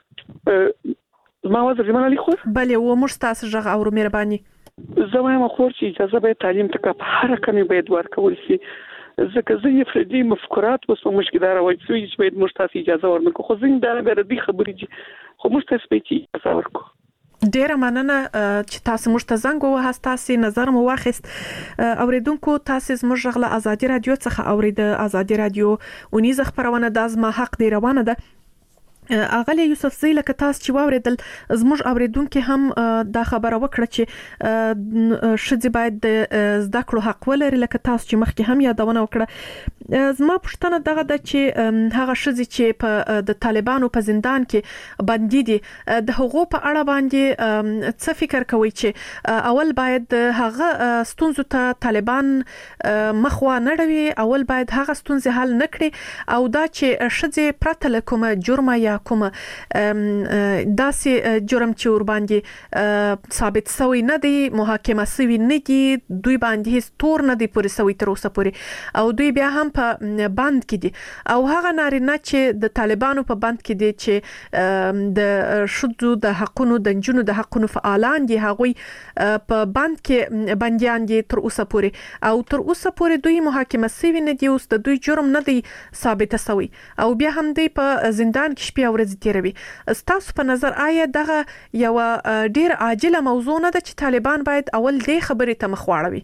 ما وزر زمان علی خور بله و موږ تاسو غږ اورو مهرباني. زه وایم خور چې اجازه باید تعلیم ته په هر کمی باید ورکول شي. ځکه ځینې فردي مفکورات اوس موږ کې دا راوړل شوي چې باید موږ تاسو اجازه ورنکړو خو ځینې دا به ردي خبرې دي خو موږ تاسو به اجازه ورکړو. ډیره مننه چې تاسو موږ ته زنګ ووهاست. تاسو نظر مو واخیست. اوریدونکو تاسو زموږ غږ له ازادي رادیو څخه اورید. ازادي رادیو اونیزه خبرونه د ازما حق دی روانه ده. اغلی یوسف زی لکه تاسو چې واوریدل زموږ اوریدونکو هم دا خبره وکړه چې شذ باید د زده کړو حق ولري لکه تاسو چې مخکې هم یادونه وکړه. زما پوښتنه دغه ده چې هغه شذ چې په د طالبانو په زندان کې بندي دي د حقوق په اړه باندې څه فکر کوي چې اول باید هغه ستونزو ته طالبان مخوا نه ډوي، اول باید هغه ستونزې حل نکړي او دا چې شذ پرته له کومه جرمه یا کوم داسې جرم چې ور باندې ثابت شوی نه دی، محاکمه شوی نه دي، دوی باندې هیڅ تور نه دی پورې شوی تر اوسه پورې او دوی بیا هم په بند کې دي او هغه نارینه چې د طالبانو په بند کې دي چې د شذو د حقونو د جنونو د حقونو فعالان دي، هغوی په بند کې بنديان دي تر اوسه پورې او تر اوسه پورې دوی محاکمه شوی نه دي، اوس د دوی جرم نه دی ثابت شوی او بیا هم دوی په زندان کې شپه ورځ تیروي. ستاسو په نظر آیا دغه یو ډیر عاجله موضوع نه ده چې طالبان باید اول دې خبرې ته مخ واړوي؟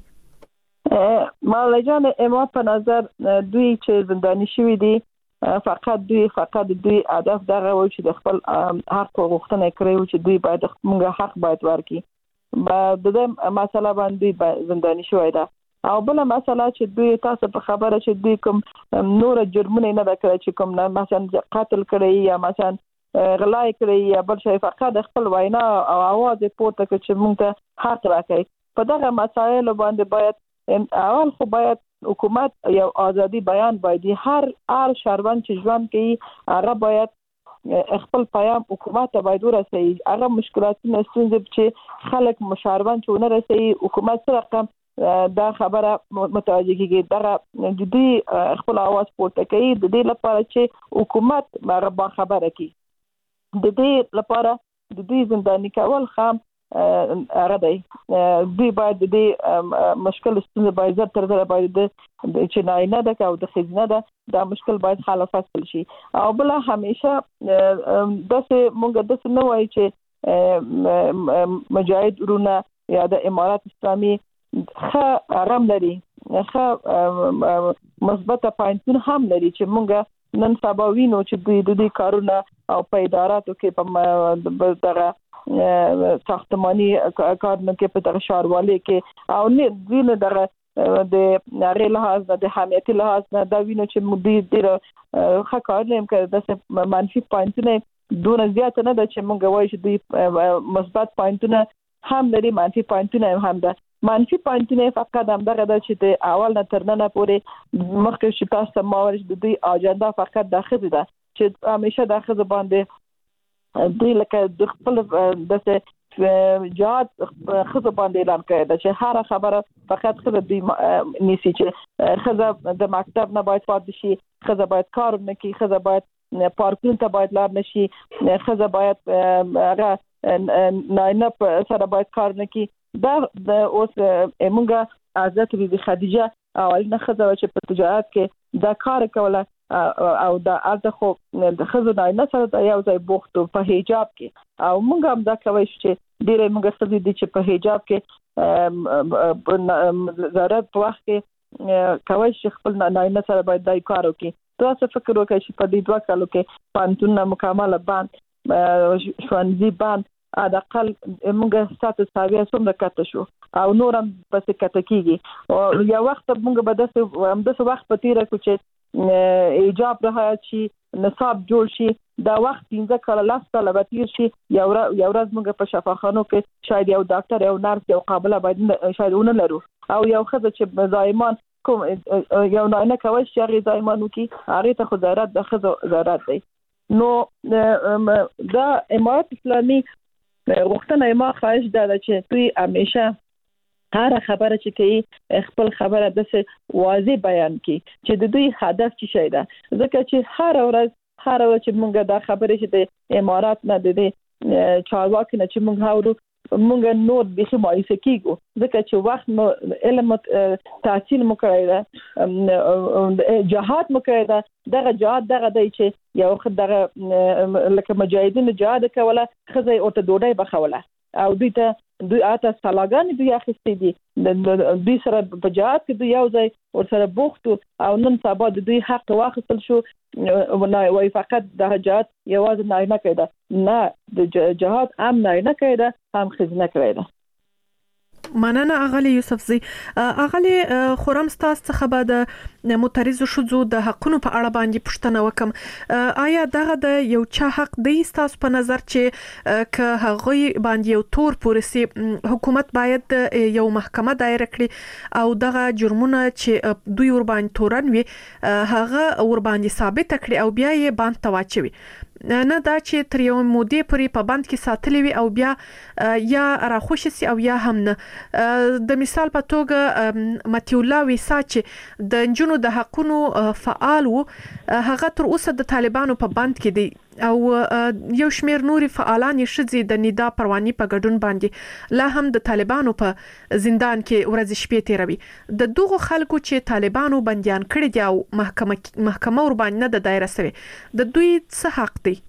مولوی جان ما په نظر دوی چې زنداني شوی دي فقط دوی هدف دغه و چې د خپل حق غوښتنه کوي چې دوی باید موږ حق باید ورکړي. د دې مسله باندې زنداني شوی ده او بل مسله چې دوی تاسو په خبره چې دوی کوم نور جرمونه نه کړی چې کوم مثلا قتل کړی یا مثلا غلای کړی یا بل شي، فقط خپل وینا او आवाज پورته کړي چې موږ ته حق راکړي. په دغه مسایل باندې باید اول خو باید حکومت یو ازادي بیان باید هر شهروند چې ژوند کوي هغه باید خپل پیام حکومت ته باید ورسوي. هغه مشکلاتونه ستونزې چې خلک مشاوران چې ونه رسوي حکومت سره رقم دا خبره متوجه کیږي. دا د دې خپل आवाज پورته کوي د دې لپاره چې حکومت هغه با خبره کی. د دې لپاره د دې زنداني کول خام راځي. دوی باید د دې مشکل ستونزې باید تر ډیره باید د چې نه ده او د خزینه ده دا مشکل باید حل فصل شي او بل همیشه داسې مونږ داسې نه وایي چې مجاهد ورونه یا د امارات اسلامي ښه آرام لري، ښه مثبت پاینټونه هم لري چې مونږ نن سبا وینو چې دوی د دې کارونه او په اداراتو کې په دغه ساختماني کارونه کې په دغه ښاروالۍ کې او نه دوی نه دغه د نړۍ لحاظ د حامیتي لحاظ نه دا وینو چې موږ ډېر ښه کارونه هم کوي. د منفي پاینټونه دونه زیات نه ده چې مونږ وایو چې دوی مثبت پاینټونه هم لري، منفي پاینټونه هم ده. منفي پاینټونه فقط همدغه ده چې د اول نه تر ننه پورې مخکې چې تاسو ته ما وایي د دوی اجنډا فقط د ښځې ده چې همیشه د ښځې باندې دوی لکه د خپل د جهاد ښځې باندې اعلان کړی ده چې هر خبره فقط ښځې دوی نیسي چې ښځه د مکتب نه باید پاتې شي، ښځه باید کار نه کوي، ښځه باید پارکونو ته باید لار نشي، ښځه باید هغه نه سره باید کار نه کوي. دا د اوس موږ حضرت بیبي خدیجه اولنه ښځه چې په تجارت کې دا کار کوله او دا الته خو د ښځو نه سره یو ځای بوخت په حجاب کې او موږ هم دا کوي چې ډېر موږ ښځې دي چې په حجاب کې ضرورت په وخت کې کوي چې خپل نه سره باید دا کار وکړي. تاسو فکر وکړئ چې په دې 2 کالو کې پانتون مکمل بند ښوونځي بند اقل موږ ستاسو ساوي څومره کته شو او نورم پس کته کیږي او یو وخت موږ به د وخت په تیر کې چې ایجاب راه شي نصاب جوړ شي دا وخت 15 کال لاسته لبتیر شي یو ورځ موږ په شفاخانو کې شاید یو ډاکټر یو نرس یو قابله باید شاید ونه لرو او یو خزه چې زایمان کوم یو نه کوي چې هغه زایمان وکي هغه ته خو ضرورت د خزه ضرورت دی. نو دا امارات اسلامي وختونه ما خواهش داده چې توی همیشه هر خبره چې کوي خپل خبره د واضح بیان کی چې د دوی هدف څه شي ده ځکه چې هر ورځ چې موږ دا خبره چې د امارات نه د چارواکي نه چې موږ هاورو مونږ نور به مایوسه کیږو ځکه چې وخت مو علم تحصیل مو کړی دا جهاد مو کړی دا دغه جهاد دغه دی چې یو خدغه لکه مجاهدین جهاد کوله خزه او ته ډوډۍ بخوله او دوی آتا سلاګان دوی اخیستي دي دوی سره په جهاد کې دوی یو ځای ور سره بوختو او نن سبا دوی حق واخیستل شو وای فقط د جهاد یوازې نه کېده نه د جهاد هم نه کېده هم خزنه کېده. مننه اغلی یوسفزی. اغلی خورم ستاسو څخه به د معترض شوزو د حقونو په اړه باندې پوښتنه وکم. آیا دغه د یو چا حق دی ستاسو په نظر چې که هغه باندې یو تور پورسي حکومت باید یو محکمه دایره کړي او دغه جرمونه چې دوی ور باندې تورن وي هغه ور باندې ثابت کړي او بیا یې باندې تواچوي نه دا چې تر یو مودې پورې په بند کې ساتلې وي او بیا یا راخوشي سي او یا هم نه. د مثال په توګه متي الله ویسا چې د جنونو د حقونو فعال وو هغه تر اوسه د طالبانو په بند کې دی او یو شمیر نوري فعالان شذي د ندا پرواني په ګډون باندې لا هم د طالبانو په زندان کې ورځ شپې تیروي. د دغه خلکو چې طالبانو بنديان کړي دي او محکمه ور باندې نه د دایره سوي د دوی څه حق دی؟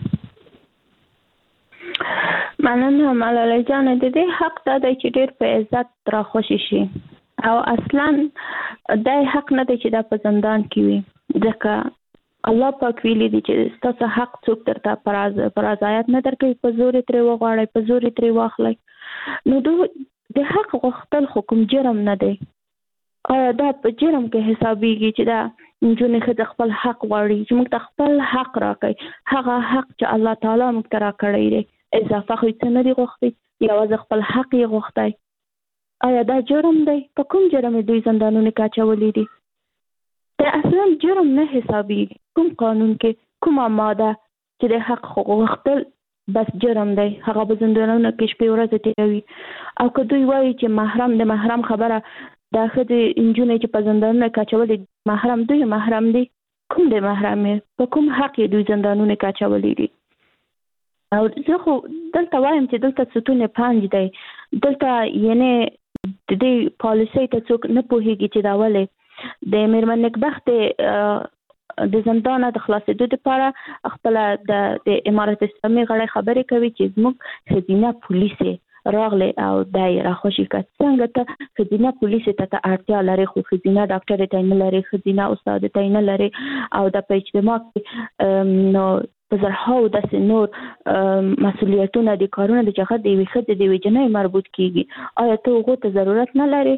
مننه ملاله جان. د دې حق دا دی چې ډېر په عزت را خوشي شي او اصلا دا حق نه دی چې دا په زندان کې وي ځکه الله پاک ویلي دي چې تاسو حق څوک درته پر ازایت نه درکوي په زور ترې وغواړئ په زور ترې واخلئ. نو د حق غوښتل حکم جرم نه دی. آیا دا په جرم کې حسابيږي چې دا نجونې خځه خپل حق غواړي چې موږ ته خپل حق راکړي هغه حق چې الله تعالی موږ ته راکړی دی اضافه خو څه نه دی غوښتي یوازې خپل حق یې غوښتی. آیا دا جرم دی؟ په کوم جرم دوی زندانونو کې اچولي دي؟ دا اصلا جرم نه حسابيږي. کوم قانون کې کومه ماده چې د حق غوښتل بس جرم دی هغه به زندانونو کې شپې ورځې تیروي. او که دوی وایي چې محرم د محرم خبره دا خدای انجونې چې په زندانونو کې اچولي محرم دوی محرم دي کوم د محرم په کوم حق دوی زندانونو کې اچولي دي؟ او زه خو دلته وایم چې دلته ستون 5 دی دلته یعنی د دې پالیسي ته څوک نه پوهیږي چې دا ولې د میرمن نکبخت د زندان د خلاصېدو لپاره خپل د امارت اسلامي غړي خبرې کوي چې موږ خزینه پولیس راغله او دای راخوشي کړ څنګه ته خزینه پولیس ته اړتیا لري خو خزینه ډاکټر ته نه لري خزینه استاد ته نه لري او د اجتماع نو په زرهاو د نور مسؤلیتونه د کارونه د چغه د وخت د وجنې مربوط کیږي. آیا ته هغه ته ضرورت نه لري؟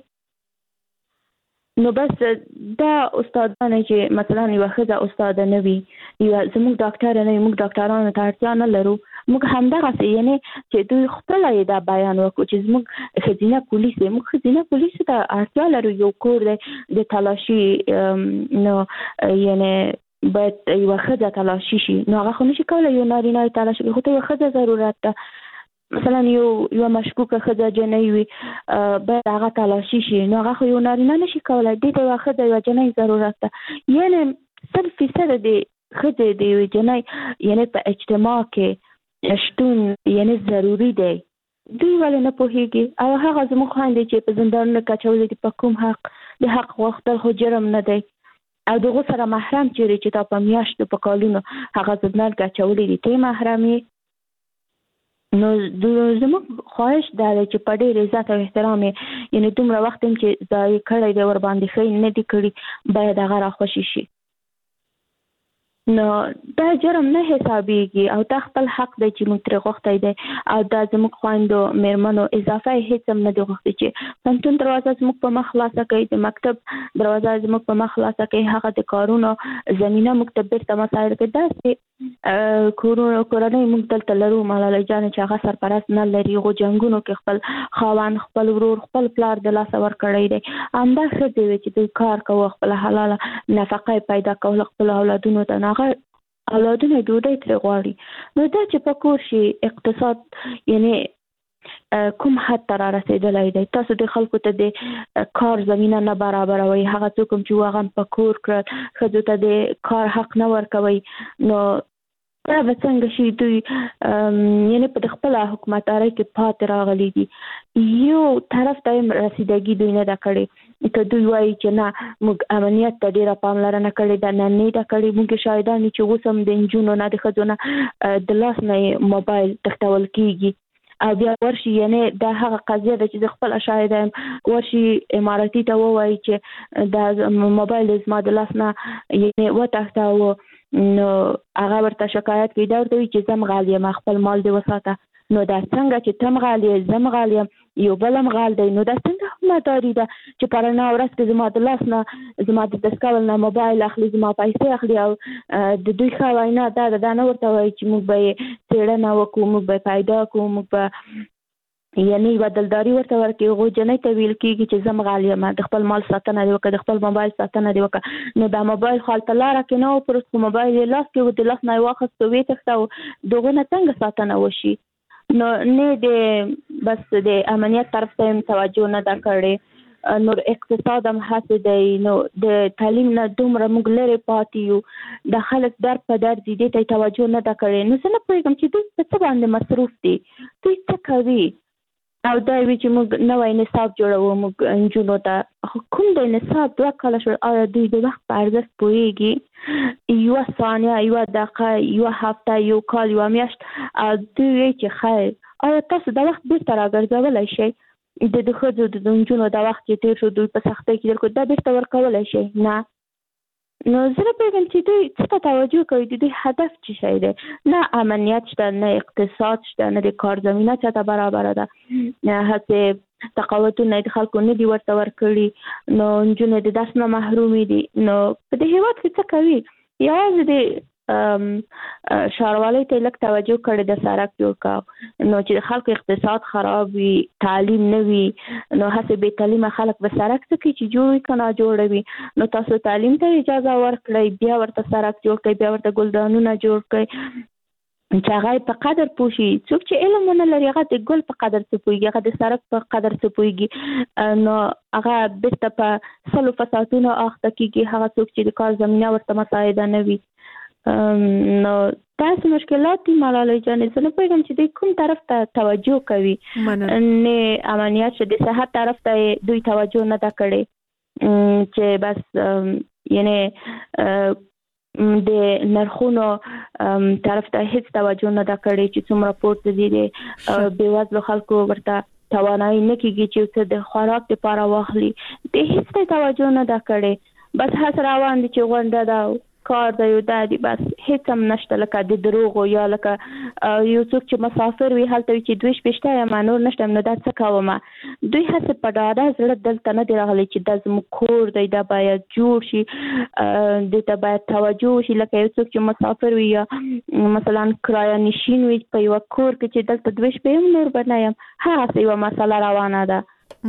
نو بس دا استادانه چې مثلا یو خزه استاد نه وي یا زموږ ډاکټر نه موږ ډاکټرانو ته اړتیا نه لرو موږ همدغه څه یعنی چې دوی خپل دا بیان وکړي چې موږ خزینه پولیس موږ خزینه پولیس ته اړتیا لرو یو کور د تلاشي نو یعنی باید یو خزه تلاشي شي نو هغه خو نشي کولای یو نارینه تلاشي خو ته یو خزه ضرورت ده مثلا یو مشکوکه خزه جنۍ وي باید هغه تلاشي شي نو هغه خو یو نارینه نشي کولای دې ته خزه یو جنۍ ضرورت ده یعنی 100% د خزه د یو جنۍ یعنی په اجتماع کې شتون یعنی ضروری دی دوی ولې نه پوهیږي او هغه زموږ خويندې چې په زندانونو کې اچولې دي په کوم حق د حق وختل خو جرم نه دی او دغه سره محرم چې تا په میاشتو په کالونو هغه زندان کې اچولې دي ته محرمي نو زموږ خواهش دا دی چې په ډېر عزت او احترام یعنی دومره وخت چې ځای کړی دی ور باندې خې نه دی کړی باید هغه راخوشي شي نو دا جرم نه حسابيږي او تا خپل حق دی چې موږ تر غوښتای دی او دا زموږ خواندو میرمنو اضافه هیڅ هم نه دی غوښتي چې پنځون دروازه زموږ په مخ خلاصه کوي د مکتب دروازه زموږ په مخ خلاصه کوي هغه د کارونو زمينه مکتب ته مسایل کې داسې کورونه موږ دلته لرو ملاله جان چې هغه سرپرست نه لري غو جنگونو کې خپل خاوند خپل ورور خپل پلار د لاس ور کړی دی همدا څه دی چې دوی کار کوي خپل حلاله نفقه پیدا کول خپل اولادونو ته اولادونه ډوډۍ ترې غواړي نو دا چې په کور شي اقتصاد یعنی کوم حد ته را رسیدلی دی تاسو د خلکو ته د کار زمینه نه برابروي هغه څوک چې هغه په کور کړل ښځو ته د کار حق نه ورکوي نو دا به څنګه شي دوی یعنی په خپل حکومتداري کې پاتې راغلي دي یو طرف ته رسیدګي دوی نه دا کړي ته دوی وایي چې نه موږ امنیت ته ډیره پاملرنه کړې ده نه دا کړې موږ شاهدان چې اوسم د انجونو نه د خځو د لاس نه موبایل تختول کیږي او بیا ورشي یعنی دا هغه قضیه ده چې خپل شاهدان ورشي اماراتي ته وایي چې دا موبایل زما د لاس نه یعنی وتښتاوه نو هغه ورته شکایت کوي دا ورته وایي چې زم غالي ما خپل مال دی وساته نو دا څنګه چې تم غالي زم غالي یو بلم غال دی نو دا څنګه حکومتداري ده چې پرنا ورځ کې زما د لاس نه زما د دسکول نه موبایل اخلي زما پیسې اخلي او د دوی خلاینا دا نه ورته وایي چې موږ به څېړنه وکړو موږ به پیدا کوو موږ به یعنی بدلداري ورته ورکړي غو جنې ته ویل کېږي چې زم غالي ما د خپل مال ساتنه دی وکړه د خپل موبایل ساتنه دی وکړه نو دا موبایل خالت لاره کې نو پر موبایل لاس کې د لاس نه واخست وې تخته دغه نه څنګه ساتنه وشي نو نه د بس د امنیت طرف ته توجه نه دا کړي نور اقتصاد هم هڅه دی نو د تعلیم نه دومره موږ لري پاتې یو د خلک در په در دي ته توجه نه دا کړي نو څنګه پوهیږم چې دوی څه باندې مصروف دي دوی څه کوي او دا وی چې موږ نوې نصاب جوړو موږ انجونو ته کوم د نصاب دوه کال شو دوی د وخت په ارزښت پوهیږي یو ثانیه یو دقیقه یو هفته یو کال یو میاشت دوی چې خیر آیا تاسو د وخت بیرته راګرځولای شئ د خځو د انجونو د وخت چې تیر شو دوی په سختۍ کې درکو دا بیرته ورکولای شئ نه نو زه پیغام چې دوی څه توجه کوي د دوی هدف څه شي دی نه امنیت شته نه اقتصاد شته نه د کار زمينه چاته برابر ده نه هڅه تقاوتونه د خلکو نه دی ورته ورکړي نو انجونې د درس نه محرومي دي نو په دې هیواد کې څه کوي یوازې د شاروالۍ ته لږ توجه کړي د سړک جوړ کا نو چې خلکو اقتصاد خراب وي تعلیم نه وي نو هڅه به تعلیمه خلک به سړک ته کې چې جوړ کنا جوړوي نو تاسو تعلیم ته اجازه ورکړئ بیا ورته سړک جوړ کړئ بیا ورته ګلدانونه جوړ کړئ چې هغه په قدر پوښي څوک چې علم نه لري هغه د ګل په قدر څه پويږي هغه د سړک په قدر څه پويږي نو هغه بیرته په سلو فساتونو اخته کیږي هغه څوک چې د کار زمينه ورته مساعده نه وي نو تاسو مشکلات دي ملالۍ جانې زه نه پوهیږم چې دوی کوم طرف ته توجه کوي نه امنیت شه د صحت طرف ته دوی توجه نه دا کړي چې بس یعنی د نرخونو طرف ته هیڅ توجه نه دا کړي چې څومره پورته دي بېوزلو خلکو ورته توانایي نه کېږي چې څه د خوراک لپاره واخلي د هیڅ توجه نه دا کړي بس هڅه روان دي چې غونډه ده کار دی یو دادی بس هیڅ هم نشته لکه د دروغو یا لکه یو څوک چې مسافر وي هلته چې دوی شپشته یا مانور نشته نو دا څه کوم دوی هڅه په ډاډه زړه دلته نه دی راغلي چې د زموږ کور دی دا باید جوړ شي د ته باید توجه شي لکه یو څوک چې مسافر وي یا مثلا کرایه نشین وي په یو کور کې چې دلته دوی شپې هم نور بنایم هغه یو مسله روانه ده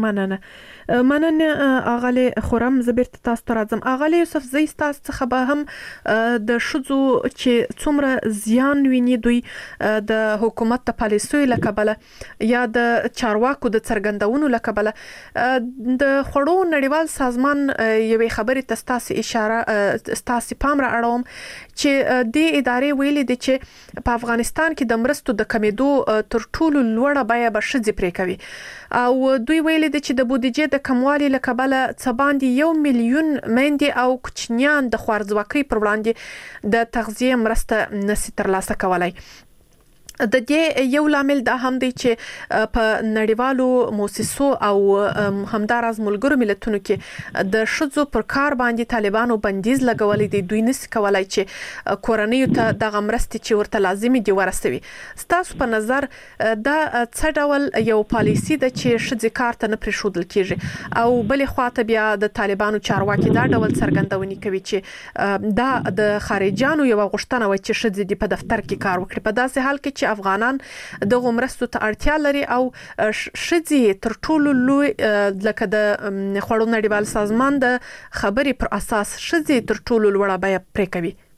مننه اغاله خورم زبرت تاسو ته راځم اغاله یوسف زی تاسو څخه به هم د شذو چې څومره زیان ویني دوی د حکومت ته پالیسي لکبله یا د چارواکو د څرګندونو لکبله د خړو نړیوال سازمان یوې خبرې تاسو اشاره تاسو پام را اړوم چې د ادارې ویلي دي چې په افغانستان کې د مرستو د کمیدو تر ټولو لوړه بیه به شذې پرې کوي او دوی ویلي دي چې د بودیجې د کموالي لکبله څه باندې 1 میلیون میندې او کوچنیان د خوارځواکۍ پر وړاندې د تغذیه مرسته نشي ترلاسه کولای د دې یو لامل دا هم دی چې په نړیوالو مؤسسو او همدارز ملګرو ملتونو کې د شذو پر کار باندې طالبانو بندیز لګولې دي دوی نس کولای چې کورنۍ ته د غمرستي چې ورته لازمي دي ورسوي ستاسو په نظر دا څه ډول یو پالیسی ده چې شذې کار ته نه پرېښودل کیږي او بلې خواته بیا د طالبانو چارواکي دا ډول څرګندونې کوي چې دا د خارجيانو یو غوښتنه و چې شذې د په دفتر کې کار وکړي په داسې حال کې چې افغانان د غمرستو ته اړتیا لري او شذې تر ټولو لوی لکه د خړو نړیوال سازمان د خبرې پر اساس شذې تر ټولو لوړه بیه پرې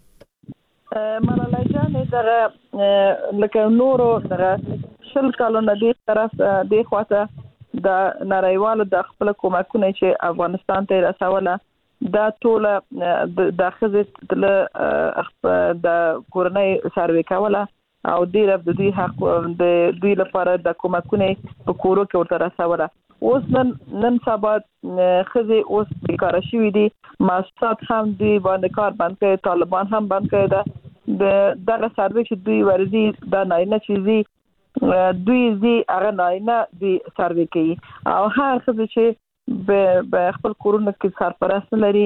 کوي ملالۍ جانې دغه لکه نورو دغه شل کالونه د طرف د خواته د نړیوالو د خپل کومکونه چې افغانستان ته رسوله دا ټول د خزه د کورنۍ سروي کوله او ډیر د دوی حق د دوی لپاره د کومکونه په کورو کې ورته رسوله. اوس نن سبا خزه اوس بیکاره شوې دي، مؤسسات هم دوی باندې کار بند کړي، طالبان هم بند کړي دا دغه سروي چې دوی ورزي دا نه چیزي دوی زی هغه نه دی سروي کوي او هر خزه چې به خپل کورونه کې سرپرست لري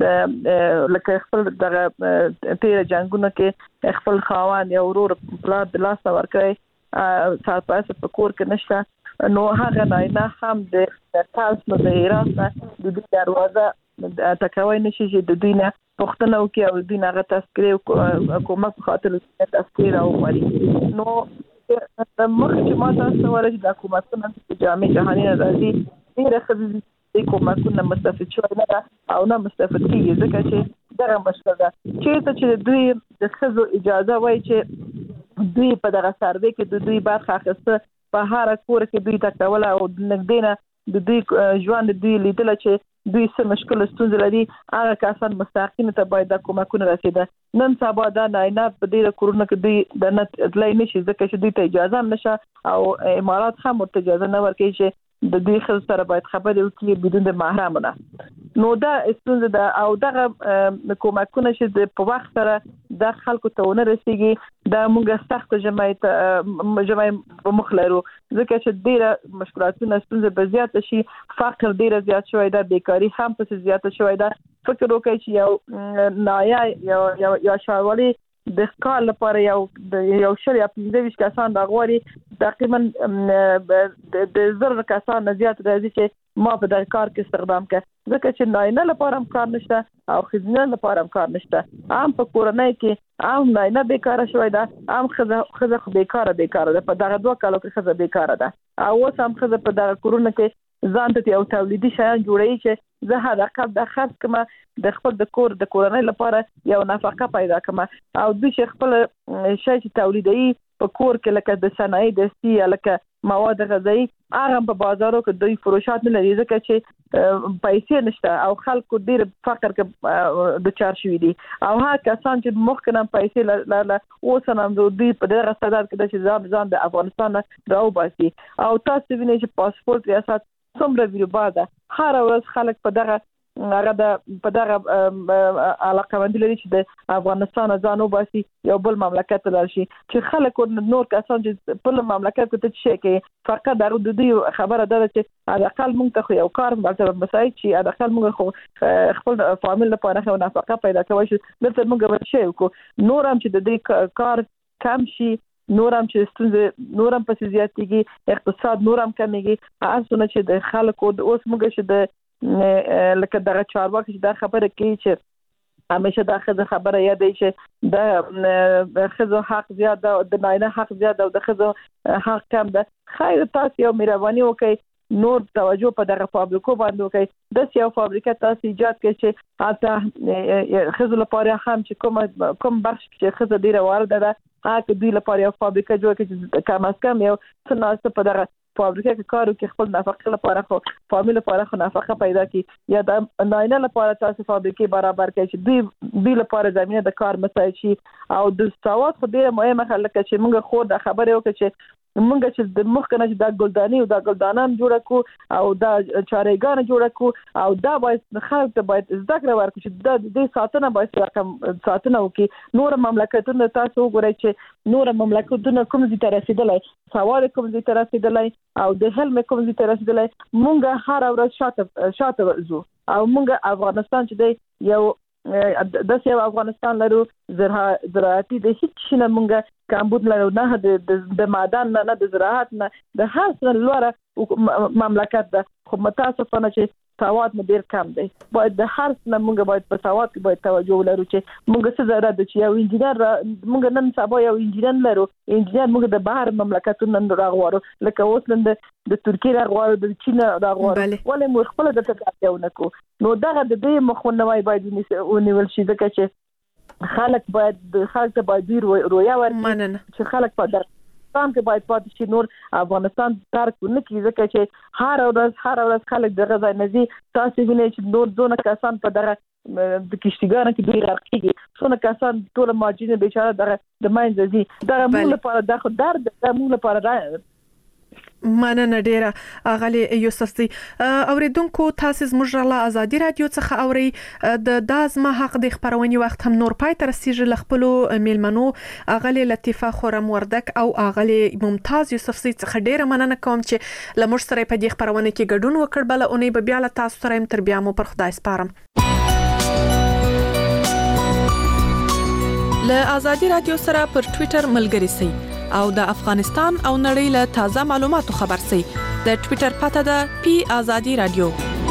لکه خپل دغه تیر جنگونه کې خپل خاوند یا ورور پلار د لاس ورکړي سرپرست په کور کې نشته، نو هغه نه هم د تاسو د ایران د دروازه تکوي نشي چې د دوی نه پښتنه او کې او دوی نه تذکره کومه په خاطر تذکره او مری نو د مخکې ما تاسو ورته د حکومتونو د جامع جهاني راځي ډیره خبرې کومه مستفید شوی نه او نه مستفید کیږي ځکه چې دغه مشکل ده چې دوی د خزو اجازه وای چې دوی په دغه سروي کې د دوی برخه اخیسته په هر کور کې دوی تکول او نګدینه د دوی ژوند دوی لیدل چې دوی څه مشکل ستونزې لري هغه کسان مستحقین ته باید د کومکونه رسیده. نن سبا دا نه په ډیره کورونه کې دوی د نت اطلاع نشي ځکه چې دوی ته اجازه نشه او امارات هم ورته اجازه نه ورکوي چې د دوی خل سره باید خبرې وکړي بدون د محرمونه. نو دا ستونزه ده او دغه کومکونه چې په وخت سره د خلکو ته ونه رسیږي دا موږ سخت جمعي په مخ لرو ځکه چې ډیره مشکلاتونه ستونزې به زیات شي، فقر ډیره زیات شوی ده، بیکاری هم په زیات شوی ده. فکر وکړئ چې یو نایا یا شاولي د کال لپاره یو شل یا 15 کسان د غوړي تقریبا د زر کسان زیات راځي چې ما په دغه کار کې استخدام کړ ځکه چې نه لپاره کار نشته او خزینه لپاره کار نشته. عام په کورنۍ کې عام نه بیکاره شوی ده، عام خزه بیکاره ده په دغه 2 کالو کې خزه بیکاره ده او اوس هم خزه په دغه کورونه کې ځان ته یو تولیدي شیان جوړوي چې زه هدا قب د خرڅ کما د خپل د کورنۍ لپاره یو نفقه پیدا کما او د خپل شی چې تولیدي په کور کې لکه د صنایع دستي لکه مواد غذایی هغه په بازارو کې دوی فروشات نه لري ځکه چې پیسې نشته او خلکو ډیر فقر کې د چار شوی دي او هغه کسان چې مخکنه پیسې لاله اوس هم دوی په دغه صدد کې چې ځان د افغانستان راو باسي او تاسو وینئ چې پاسپورت ریاست څومره ویروباده هر ورځ خلک په دغه علاقه مند لري چې د افغانستان ځانو باسي یو بل مملکت راشي چې خلک نور کسان چې په مملکت کې ته شي کې فقط د دوی خبره ده چې اقل مونږ ته یو کار مرتبه مساعد چې اقل مونږ خپل فامیل لپاره خو نفقه پیدا کوي چې دلته مونږ ورشي کو نور هم چې د دې کار کم شي نورم چې ستونزې نورم پسې زیاتېږي اقتصاد نورم کمیږي اسونه چې د خلکو د اوس موږ چې د لکه دغه چارواکي چې دا خبره کوي چې همیشه دا خبره یادې چې د خزو حق زیات ده د ناینه حق زیات ده او د خزو حق کم ده. خیر تاسو یو مهرباني وکړئ نور توجه په دغه فابریکو باندې وکړئ د یو فابریکه تاسو ایجاد کړئ چې حتی خزو لپاره هم چې کوم بخش چې خزو ډیره وارده ده هغه دوی لپاره یو فابریکه جوړ کړي چې کم از کم یو څه په دغه فابریکه کې کار وکړي خپل نفقه لپاره خو فامیل لپاره خو نفقه پیدا کړي یا د ناینه لپاره تاسو فابریکې برابر کړئ چې دوی لپاره زمينه د کار مساعد شي او د سواد خو ډیره مهمه خلک چې موږ خو د خبره وکړي چې موږ چې د مخکنه چې د ګلداني او د ګلدانان جوړ کو او د چارېګان جوړ کو او دا باید خلک ته باید زده کړه ورکړي چې د ساتنه باید رقم ساتنه وکړي. نور مملکتونه تاسو وګورئ چې نور مملکتونه کوم ځای ته رسیدلای سوال کوم ځای ته رسیدلای او د حلم کوم ځای ته رسیدلای مونږ هر ورځ شاته ورزو او مونږ افغانستان چې دی یو د سیو افغانستان لرو زراعتي د هیڅ شنه مونږه کمبود لرو نه د معدن نه د زراعت نه د هر څه لوړه مملکت ده خو متاسفانه چې سواد مو ډیر کم دی. باید د هر څه مونږ باید په سواد کې باید توجه ولرو چې مونږ څه ضرورت ده چې یو انجینر مونږ نن سبا یو انجینر لرو انجینر مونږ د بهر مملکتونو نن راغواړو لکه اوس نن د ترکیه راغواړو د چین راغواړو ولې مو خپل د تکاتیونه کو نو دغه د دې مخونوي باید ونیول شي ځکه چې خلک باید ته باید رویا ورکړي چې خلک په افغانستان کې باید پاتې شي، نور افغانستان ترک نه کیږي ځکه چې هر ورځ خلک د غزا نزي تاسو وینئ چې نور دونه کسان په دغه د کشتیګانو کې ډیر راکېږي، څونه کسان ټول ماجینه بیچاره دغه د ماینځ دي، دغه موږ لپاره د درد د موږ لپاره مننه ډیره اغلی یوسف سي. اوریدونکو تاسو زموږ له ازادي رادیو څخه اوري د دازما حق د خبرونې وخت هم نور پای تر سیج لخپلو میلمنو اغلی لطیفه خورم وردک او اغلی ممتاز یوسف سي څخه ډیره مننه کوم چې لمر سره په دې خبرونه کې ګډون وکړ. بل اونۍ به بیا له تاسو سره تر بیا مو پر خدای سپارم. له ازادي رادیو سره پر ټوئیټر ملګری سئ او د افغانستان او نړۍ له تازه معلوماتو خبر سئ. د ټوئیټر پته ده پی ازادي رادیو.